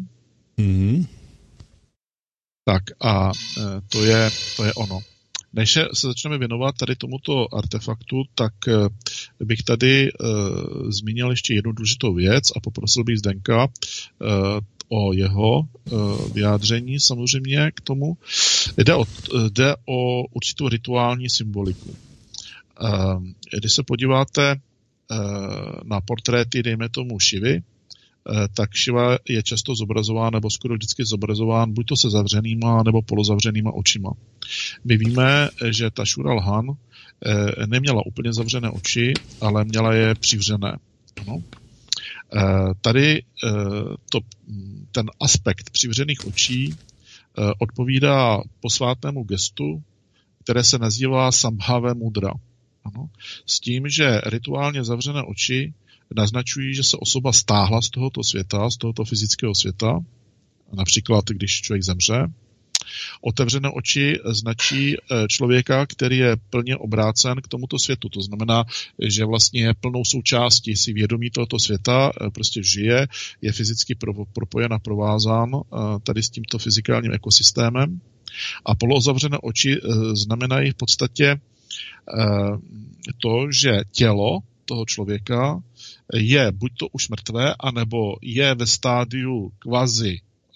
C: Tak a to je ono. Než se začneme věnovat tady tomuto artefaktu, tak bych tady zmínil ještě jednu důležitou věc a poprosil bych Zdenka o jeho vyjádření samozřejmě k tomu. Jde o určitou rituální symboliku. Když se podíváte na portréty, dejme tomu Šivy, tak Šiva je často zobrazován, nebo skoro vždycky zobrazován buď to se zavřenýma, nebo polozavřenýma očima. My víme, že ta Shura Lhan neměla úplně zavřené oči, ale měla je přivřené. No. Tady ten aspekt přivřených očí odpovídá posvátnému gestu, které se nazývá Sambhava mudra. Ano. S tím, že rituálně zavřené oči naznačují, že se osoba stáhla z tohoto světa, z tohoto fyzického světa, například když člověk zemře. Otevřené oči značí člověka, který je plně obrácen k tomuto světu. To znamená, že vlastně je plnou součástí si vědomí tohoto světa, prostě žije, je fyzicky propojen a provázán tady s tímto fyzikálním ekosystémem. A polozavřené oči znamenají v podstatě to, že tělo toho člověka je buď to už mrtvé, anebo je ve stádiu kvazi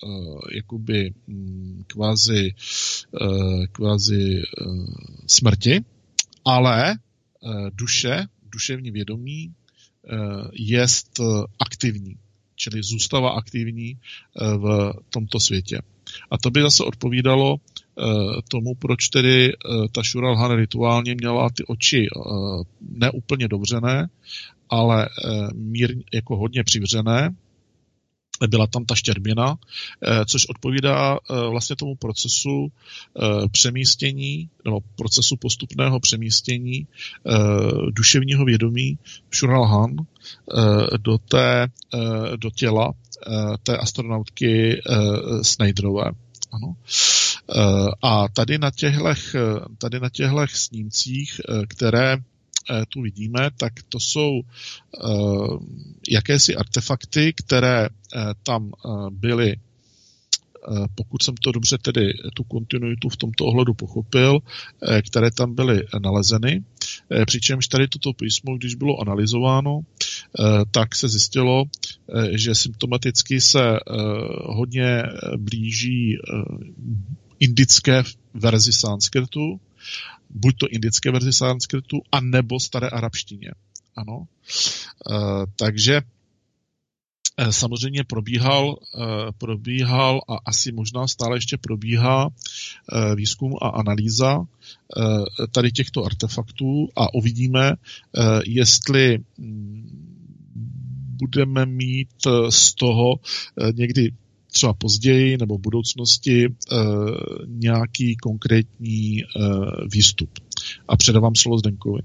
C: smrti, ale duševní vědomí je aktivní, čili zůstává aktivní v tomto světě. A to by zase odpovídalo tomu, proč tedy ta Shura Lhan rituálně měla ty oči neúplně dobřené, ale mírně, jako hodně přivřené. Byla tam ta štěrbina, což odpovídá vlastně tomu procesu přemístění, nebo procesu postupného přemístění duševního vědomí Shura Lhan do těla té astronautky Snyderové. Ano. A tady na těchto snímcích, které tu vidíme, tak to jsou jakési artefakty, které tam byly, pokud jsem to dobře tedy tu kontinuitu v tomto ohledu pochopil, které tam byly nalezeny. Přičemž tady toto písmo, když bylo analyzováno, tak se zjistilo, že symptomaticky se hodně blíží indické verzi sanskrtu, buď to indické verzi sanskrtu, anebo staré arabštině. Ano. Takže samozřejmě probíhal a asi možná stále ještě probíhá výzkum a analýza tady těchto artefaktů a uvidíme, jestli budeme mít z toho někdy třeba později nebo v budoucnosti nějaký konkrétní výstup. A předávám slovo Zdenkovi.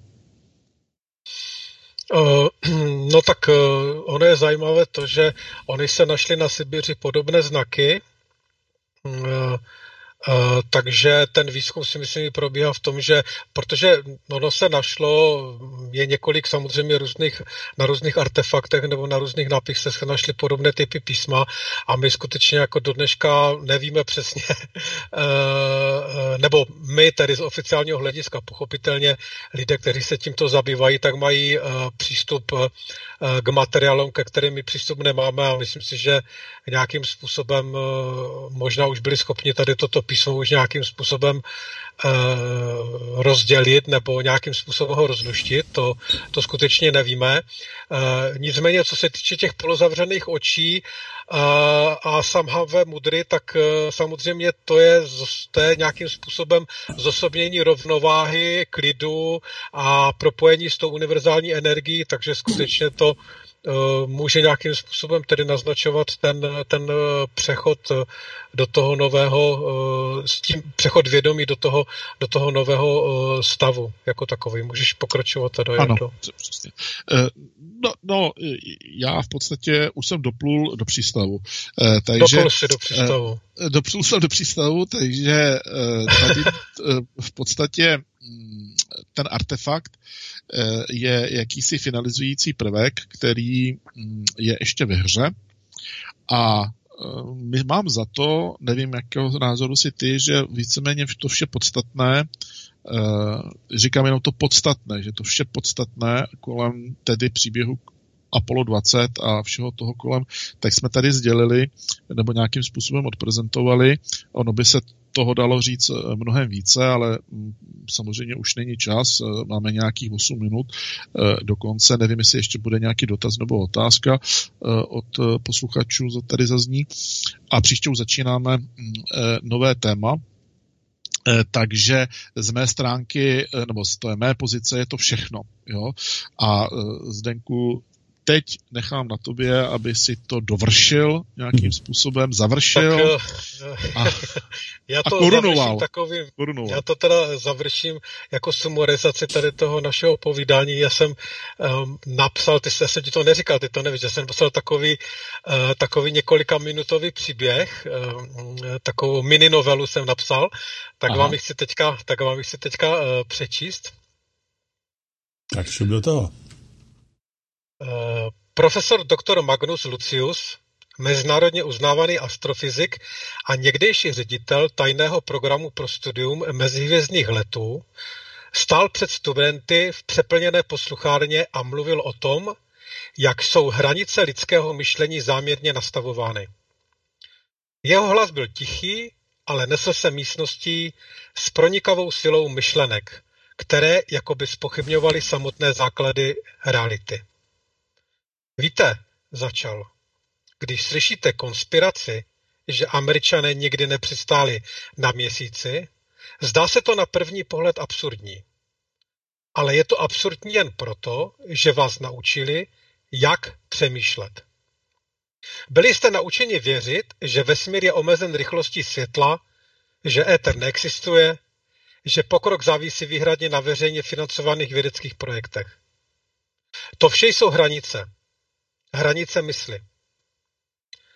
D: No tak ono je zajímavé to, že oni se našli na Sibiři podobné znaky, takže ten výzkum si myslím probíhá v tom, že protože ono se našlo, je několik samozřejmě na různých artefaktech nebo na různých nápisech se našly podobné typy písma a my skutečně jako do dneška nevíme přesně, nebo my tedy z oficiálního hlediska pochopitelně lidé, kteří se tímto zabývají, tak mají přístup k materiálům, ke kterým my přístup nemáme a myslím si, že nějakým způsobem možná už byli schopni tady toto písmo už nějakým způsobem rozdělit nebo nějakým způsobem ho rozluštit, to skutečně nevíme. Nicméně, co se týče těch polozavřených očí a Samhavé mudry, tak samozřejmě to je nějakým způsobem zosobnění rovnováhy, klidu a propojení s tou univerzální energií, takže skutečně to může nějakým způsobem tedy naznačovat ten přechod do toho nového, s tím přechod vědomí do toho nového stavu jako takový. Můžeš pokračovat tady.
C: Ano, přesně. No, já v podstatě už jsem doplul do přístavu.
D: Doplul jsi do přístavu.
C: Doplul jsem do přístavu, takže tady v podstatě ten artefakt je jakýsi finalizující prvek, který je ještě ve hře a mám za to, nevím, jakého názoru si ty, že víceméně to vše podstatné, říkám jenom to podstatné, že to vše podstatné kolem tedy příběhu Apollo 20 a všeho toho kolem, tak jsme tady sdělili nebo nějakým způsobem odprezentovali. Ono by se toho dalo říct mnohem více, ale samozřejmě už není čas. Máme nějakých 8 minut do konce. Nevím, jestli ještě bude nějaký dotaz nebo otázka od posluchačů, co tady zazní. A příště už začínáme nové téma. Takže z mé stránky, nebo z té mé pozice je to všechno. Jo? A Zdenku, teď nechám na tobě, aby si to dovršil nějakým způsobem, završil
D: a korunoval. Já to teda završím jako sumarizaci tady toho našeho povídání. Já jsem napsal, já jsem ti to neříkal, ty to nevíš, já jsem napsal takový několikaminutový příběh, takovou mini novelu jsem napsal, tak vám ji chci teďka přečíst.
B: Tak šup do toho.
D: Profesor dr. Magnus Lucius, mezinárodně uznávaný astrofyzik a někdejší ředitel tajného programu pro studium mezihvězdných letů, stál před studenty v přeplněné posluchárně a mluvil o tom, jak jsou hranice lidského myšlení záměrně nastavovány. Jeho hlas byl tichý, ale nesl se místností s pronikavou silou myšlenek, které jakoby zpochybňovaly samotné základy reality. Víte, začal, když slyšíte konspiraci, že Američané nikdy nepřistáli na Měsíci, zdá se to na první pohled absurdní. Ale je to absurdní jen proto, že vás naučili, jak přemýšlet. Byli jste naučeni věřit, že vesmír je omezen rychlostí světla, že éter neexistuje, že pokrok závisí výhradně na veřejně financovaných vědeckých projektech. To vše jsou hranice. Hranice mysli.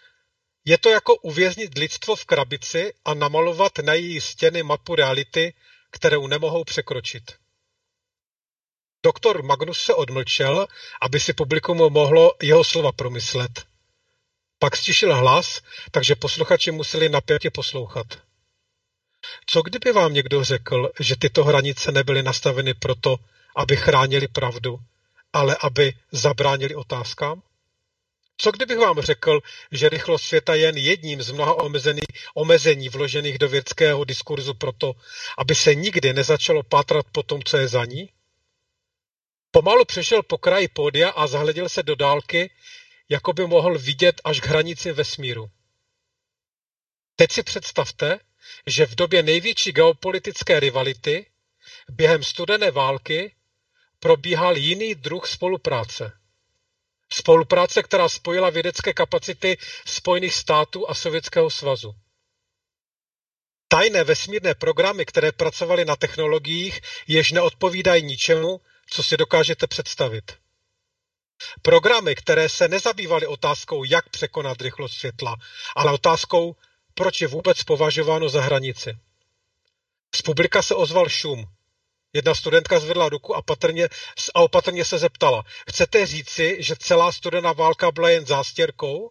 D: Je to jako uvěznit lidstvo v krabici a namalovat na její stěny mapu reality, kterou nemohou překročit. Doktor Magnus se odmlčel, aby si publikum mohlo jeho slova promyslet. Pak stišil hlas, takže posluchači museli napjatě poslouchat. Co kdyby vám někdo řekl, že tyto hranice nebyly nastaveny proto, aby chránili pravdu, ale aby zabránili otázkám? Co kdybych vám řekl, že rychlost světa je jen jedním z mnoha omezení vložených do vědeckého diskurzu proto, aby se nikdy nezačalo pátrat po tom, co je za ní? Pomalu přešel po kraji pódia a zahleděl se do dálky, jako by mohl vidět až k hranici vesmíru. Teď si představte, že v době největší geopolitické rivality, během studené války, probíhal jiný druh spolupráce. Spolupráce, která spojila vědecké kapacity Spojených států a Sovětského svazu. Tajné vesmírné programy, které pracovaly na technologiích, jež neodpovídají ničemu, co si dokážete představit. Programy, které se nezabývaly otázkou, jak překonat rychlost světla, ale otázkou, proč je vůbec považováno za hranici. Z publika se ozval šum. Jedna studentka zvedla ruku a opatrně se zeptala. Chcete říci, že celá studená válka byla jen zástěrkou?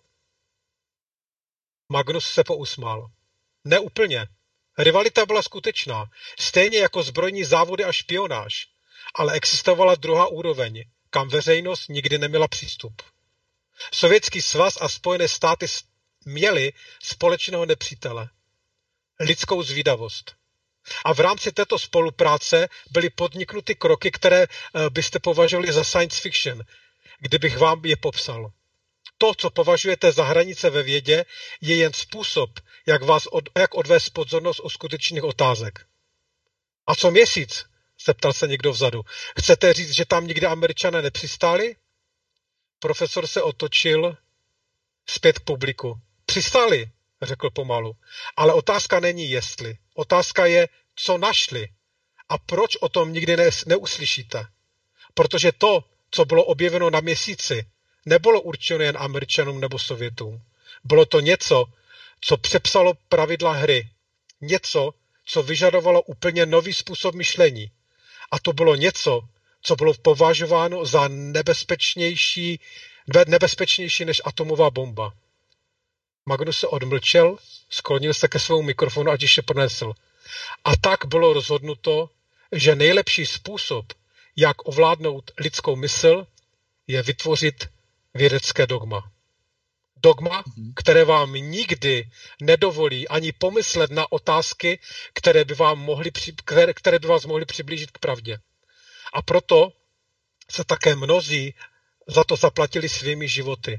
D: Magnus se pousmál. Ne úplně. Rivalita byla skutečná, stejně jako zbrojní závody a špionáž. Ale existovala druhá úroveň, kam veřejnost nikdy neměla přístup. Sovětský svaz a Spojené státy měli společného nepřítele. Lidskou zvídavost. A v rámci této spolupráce byly podniknuty kroky, které byste považovali za science fiction, kdybych vám je popsal. To, co považujete za hranice ve vědě, je jen způsob, jak odvést pozornost od skutečných otázek. A co měsíc? Zeptal se někdo vzadu. Chcete říct, že tam nikdy Američané nepřistáli? Profesor se otočil zpět k publiku. Přistáli, řekl pomalu. Ale otázka není jestli. Otázka je, co našli. A proč o tom nikdy neuslyšíte? Protože to, co bylo objeveno na měsíci, nebylo určeno jen Američanům nebo Sovětům. Bylo to něco, co přepsalo pravidla hry. Něco, co vyžadovalo úplně nový způsob myšlení. A to bylo něco, co bylo považováno za nebezpečnější než atomová bomba. Magnus se odmlčel, sklonil se ke svému mikrofonu a tiše pronesl. A tak bylo rozhodnuto, že nejlepší způsob, jak ovládnout lidskou mysl, je vytvořit vědecké dogma. Dogma, které vám nikdy nedovolí ani pomyslet na otázky, které by vás mohly přiblížit k pravdě. A proto se také mnozí za to zaplatili svými životy.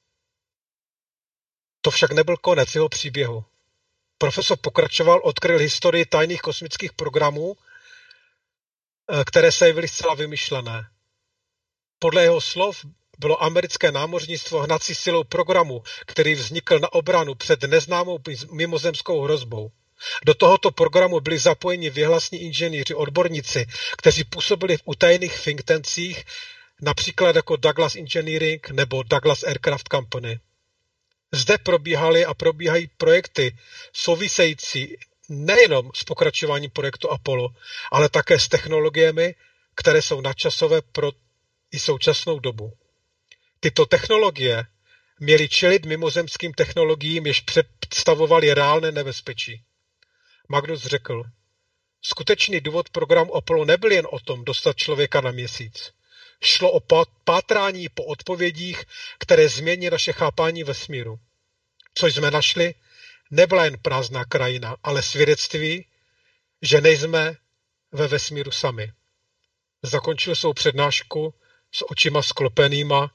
D: To však nebyl konec jeho příběhu. Profesor pokračoval, odkryl historii tajných kosmických programů, které se jevily zcela vymyšlené. Podle jeho slov bylo americké námořnictvo hnací silou programu, který vznikl na obranu před neznámou mimozemskou hrozbou. Do tohoto programu byli zapojeni věhlasní inženýři, odborníci, kteří působili v utajených think tancích, například jako Douglas Engineering nebo Douglas Aircraft Company. Zde probíhaly a probíhají projekty související nejenom s pokračováním projektu Apollo, ale také s technologiemi, které jsou nadčasové pro i současnou dobu. Tyto technologie měly čelit mimozemským technologiím, jež představovaly reálné nebezpečí. Magnus řekl, skutečný důvod programu Apollo nebyl jen o tom dostat člověka na měsíc. Šlo o pátrání po odpovědích, které změní naše chápání vesmíru. Co jsme našli, nebyla jen prázdná krajina, ale svědectví, že nejsme ve vesmíru sami. Zakončil svou přednášku s očima sklopenýma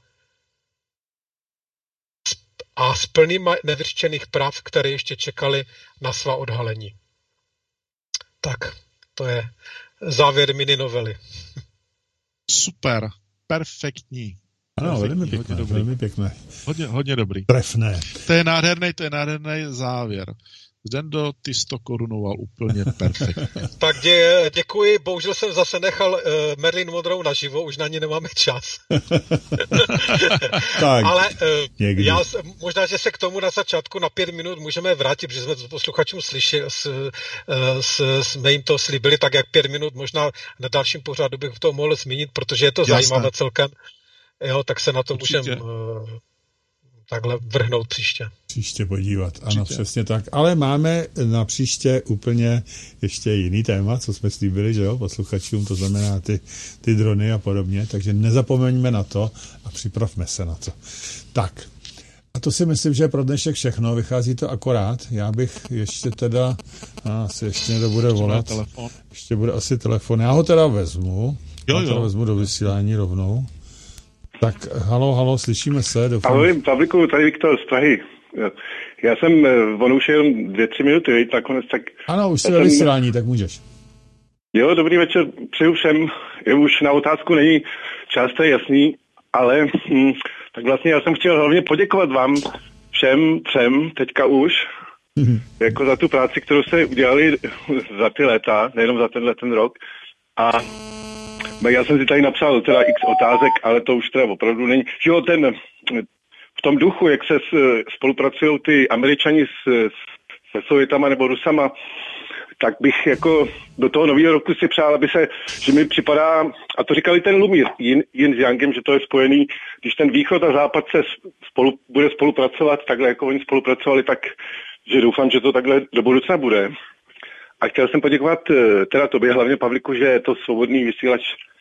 D: a s plnýma nevyřčených práv, které ještě čekaly na svá odhalení. Tak, to je závěr mininovely.
C: Super, perfektní.
B: Ano, velmi pěkné.
C: Hodně dobrý.
B: Trefné.
C: To je nádherný závěr. Zdendo, ty jsi to korunoval úplně perfektně.
D: Tak děkuji, bohužel jsem zase nechal Merlin Monroe naživo, už na ní nemáme čas.
B: Tak,
D: ale možná, že se k tomu na začátku na 5 minut můžeme vrátit, protože jsme posluchačům jsme jim to slíbili, tak jak 5 minut, možná na dalším pořadu bych to mohl zmínit, protože je to zajímavé celkem. Jo, tak se na to můžeme takhle vrhnout příště.
B: Příště podívat, ano, přesně tak. Ale máme na příště úplně ještě jiný téma, co jsme slíbili, že jo, posluchačům, to znamená ty drony a podobně, takže nezapomeňme na to a připravme se na to. Tak, a to si myslím, že je pro dnešek všechno, vychází to akorát. Já bych ještě teda, asi ještě někdo bude volat, ještě bude asi telefon, já ho teda vezmu, vezmu do vysílání rovnou. Tak, halo, slyšíme se.
G: Ahoj, Pavlíku, tady Viktor z Prahy. Já jsem, on už je jen 2-3 minuty, nakonec tak...
B: Ano, už jsi ve vysílání, tak můžeš.
G: Jo, dobrý večer, přeju všem. Už na otázku není čas, to je jasný, ale tak vlastně já jsem chtěl hlavně poděkovat vám všem třem, teďka už, jako za tu práci, kterou jste udělali za ty léta, nejenom za ten rok. A já jsem si tady napsal teda x otázek, ale to už teda opravdu není. Jo, v tom duchu, jak se spolupracují ty Američani se Sovětama nebo Rusama, tak bych jako do toho nového roku si přál, že mi připadá, a to říkali ten Lumír, Yin s Yangem, že to je spojený, když ten východ a západ bude spolupracovat, takhle jako oni spolupracovali, tak že doufám, že to takhle do budoucna bude. A chtěl jsem poděkovat teda tobě, hlavně Pavliku, že je to svobodný vysílač.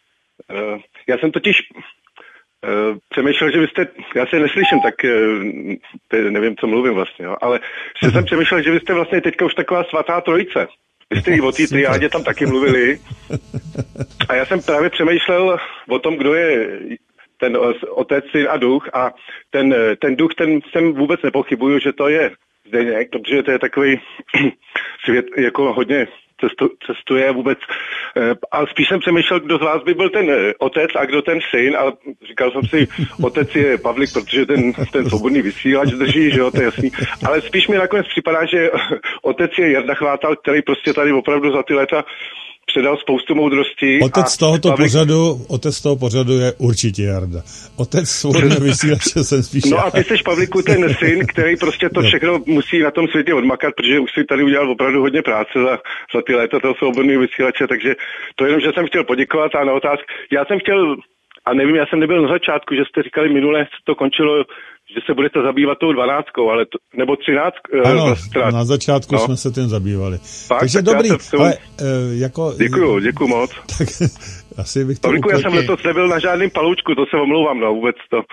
G: Já jsem totiž přemýšlel, že vy jste, já se neslyším, tak nevím, co mluvím vlastně, jo, ale že jsem přemýšlel, že vy jste vlastně teďka už taková svatá trojice. Vy jste i o té triádě tam taky mluvili. A já jsem právě přemýšlel o tom, kdo je ten otec, syn a duch. A ten duch, ten jsem vůbec nepochybuju, že to je Zdeněk, protože to je takový svět, jako hodně cestuje vůbec. A spíš jsem přemýšlel, kdo z vás by byl ten otec a kdo ten syn, ale říkal jsem si, otec je Pavlik, protože ten svobodný vysílač drží, že jo, to je jasný. Ale spíš mi nakonec připadá, že otec je Jarda Chvátal, který prostě tady opravdu za ty léta předal spoustu moudrosti.
B: Otec toho pořadu je určitě Jarda. Otec svobodného vysílače jsem spíš.
G: No a ty jsi, Pavliku, ten syn, který prostě to všechno musí na tom světě odmakat, protože už si tady udělal opravdu hodně práce za ty léta toho svobodného vysílače, takže to jenom, že jsem chtěl poděkovat a na otázku. Já jsem chtěl, a nevím, já jsem nebyl na začátku, že jste říkali minule, to končilo, že se budete zabývat tou 12, ale nebo 13.
B: Ano, na začátku jsme se tím zabývali. Takže dobrý, ale jako...
G: Děkuju moc.
B: Tak asi bych to
G: Pavlíku, já jsem letos nebyl na žádným paloučku, to se omlouvám, no vůbec to.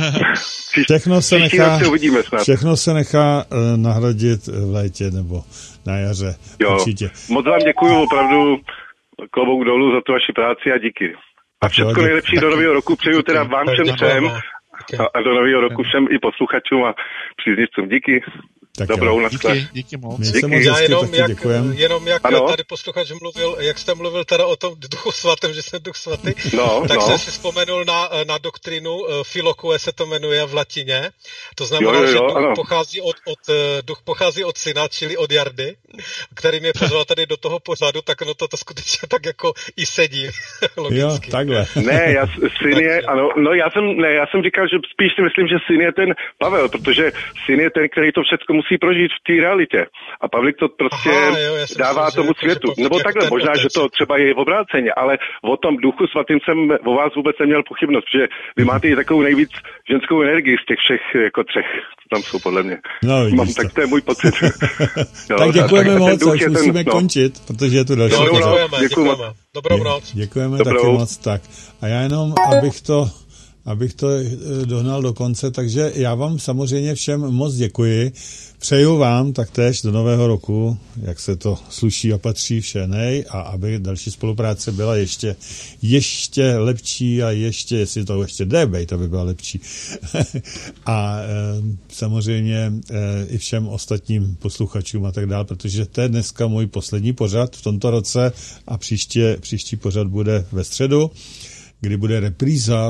B: Všechno se nechá nahradit v létě nebo na jaře.
G: Jo, určitě. Moc vám děkuju, opravdu klobouk dolů za tu vaši práci a díky. A všechno nejlepší do nového roku přeju teda vám všem třem. A do nového roku všem i posluchačům a příznivcům. Díky.
B: Tak
G: dobrou naschle.
C: Díky moc.
D: Já jenom jak tady posluchač mluvil, jak jste mluvil teda o tom duchu svatém, že jsem duch svatý, tak jsem si vzpomenul na doktrinu Filokue se to jmenuje v latině. To znamená, že duch pochází od syna, čili od Jardy, který mě přizval tady do toho pořadu, tak no to skutečně tak jako i sedí. Logicky.
B: Jo, takhle.
G: Ne, syn je, ano, no já jsem říkal, že spíš si myslím, že syn je ten Pavel, protože syn je ten, který to všechno musí prožít v té realitě. A Pavlik to prostě dává tomu světu. Nebo takhle, možná, že to třeba je v obráceně, ale o tom duchu svatým jsem o vás vůbec neměl pochybnost, protože vy máte i takovou nejvíc ženskou energii z těch všech jako třech, co tam jsou podle mě.
B: No,
G: tak to je můj pocit.
B: Tak děkujeme moc, až musíme končit, protože je tu další.
D: Děkujeme. Dobrou noc.
B: Děkujeme taky moc. Tak. A já jenom, abych to dohnal do konce, takže já vám samozřejmě všem moc děkuji. Přeju vám taktéž do nového roku, jak se to sluší a patří všenej, a aby další spolupráce byla ještě lepší a jestli to ještě jde, to by byla lepší. A samozřejmě i všem ostatním posluchačům a tak dále, protože to je dneska můj poslední pořad v tomto roce a příští pořad bude ve středu, kdy bude repríza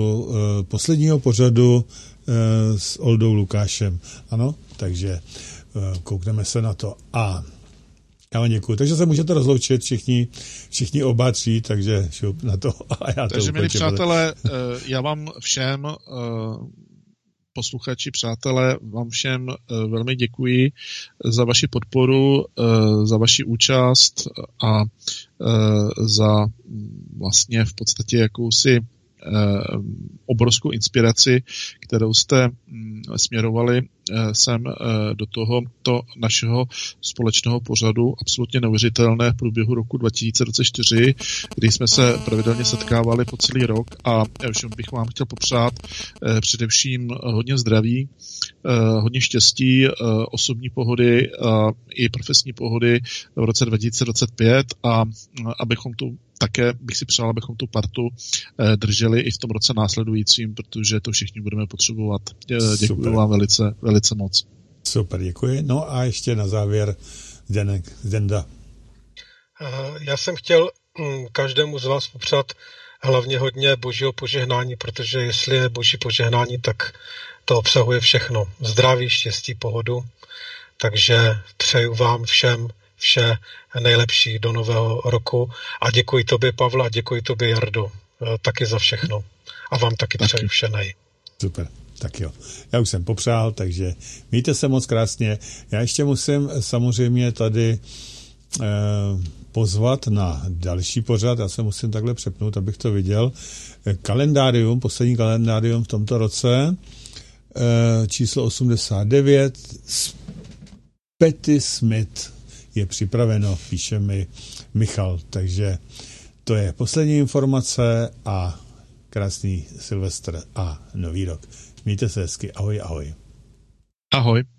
B: posledního pořadu s Oldou Lukášem. Ano, takže koukneme se na to. A já vám děkuju. Takže se můžete rozloučit všichni oba tři, takže šup na to.
C: Takže, milí přátelé, já vám všem, posluchači, přátelé, vám všem velmi děkuji za vaši podporu, za vaši účast a za vlastně v podstatě jakousi obrovskou inspiraci, kterou jste směrovali sem do tohoto našeho společného pořadu, absolutně neuvěřitelné v průběhu roku 2024, kdy jsme se pravidelně setkávali po celý rok a všem bych vám chtěl popřát především hodně zdraví, hodně štěstí, osobní pohody i profesní pohody v roce 2025 a abychom tu také bych si přál, abychom tu partu drželi i v tom roce následujícím, protože to všichni budeme potřebovat. Děkuji vám velice moc.
B: Super, děkuji. No a ještě na závěr Zdenda.
D: Já jsem chtěl každému z vás popřát hlavně hodně božího požehnání, protože jestli je boží požehnání, tak to obsahuje všechno. Zdraví, štěstí, pohodu. Takže přeju vám všem vše nejlepší do nového roku a děkuji tobě, Pavle, a děkuji tobě, Jardo, taky za všechno. A vám taky přeju vše nej.
B: Super, tak jo. Já už jsem popřál, takže mějte se moc krásně. Já ještě musím samozřejmě tady pozvat na další pořad, já se musím takhle přepnout, abych to viděl. Kalendárium, poslední kalendárium v tomto roce, číslo 89, Petty Smith je připraveno, píše mi Michal, takže to je poslední informace a krásný Silvestr a nový rok. Mějte se hezky, ahoj, ahoj.
C: Ahoj.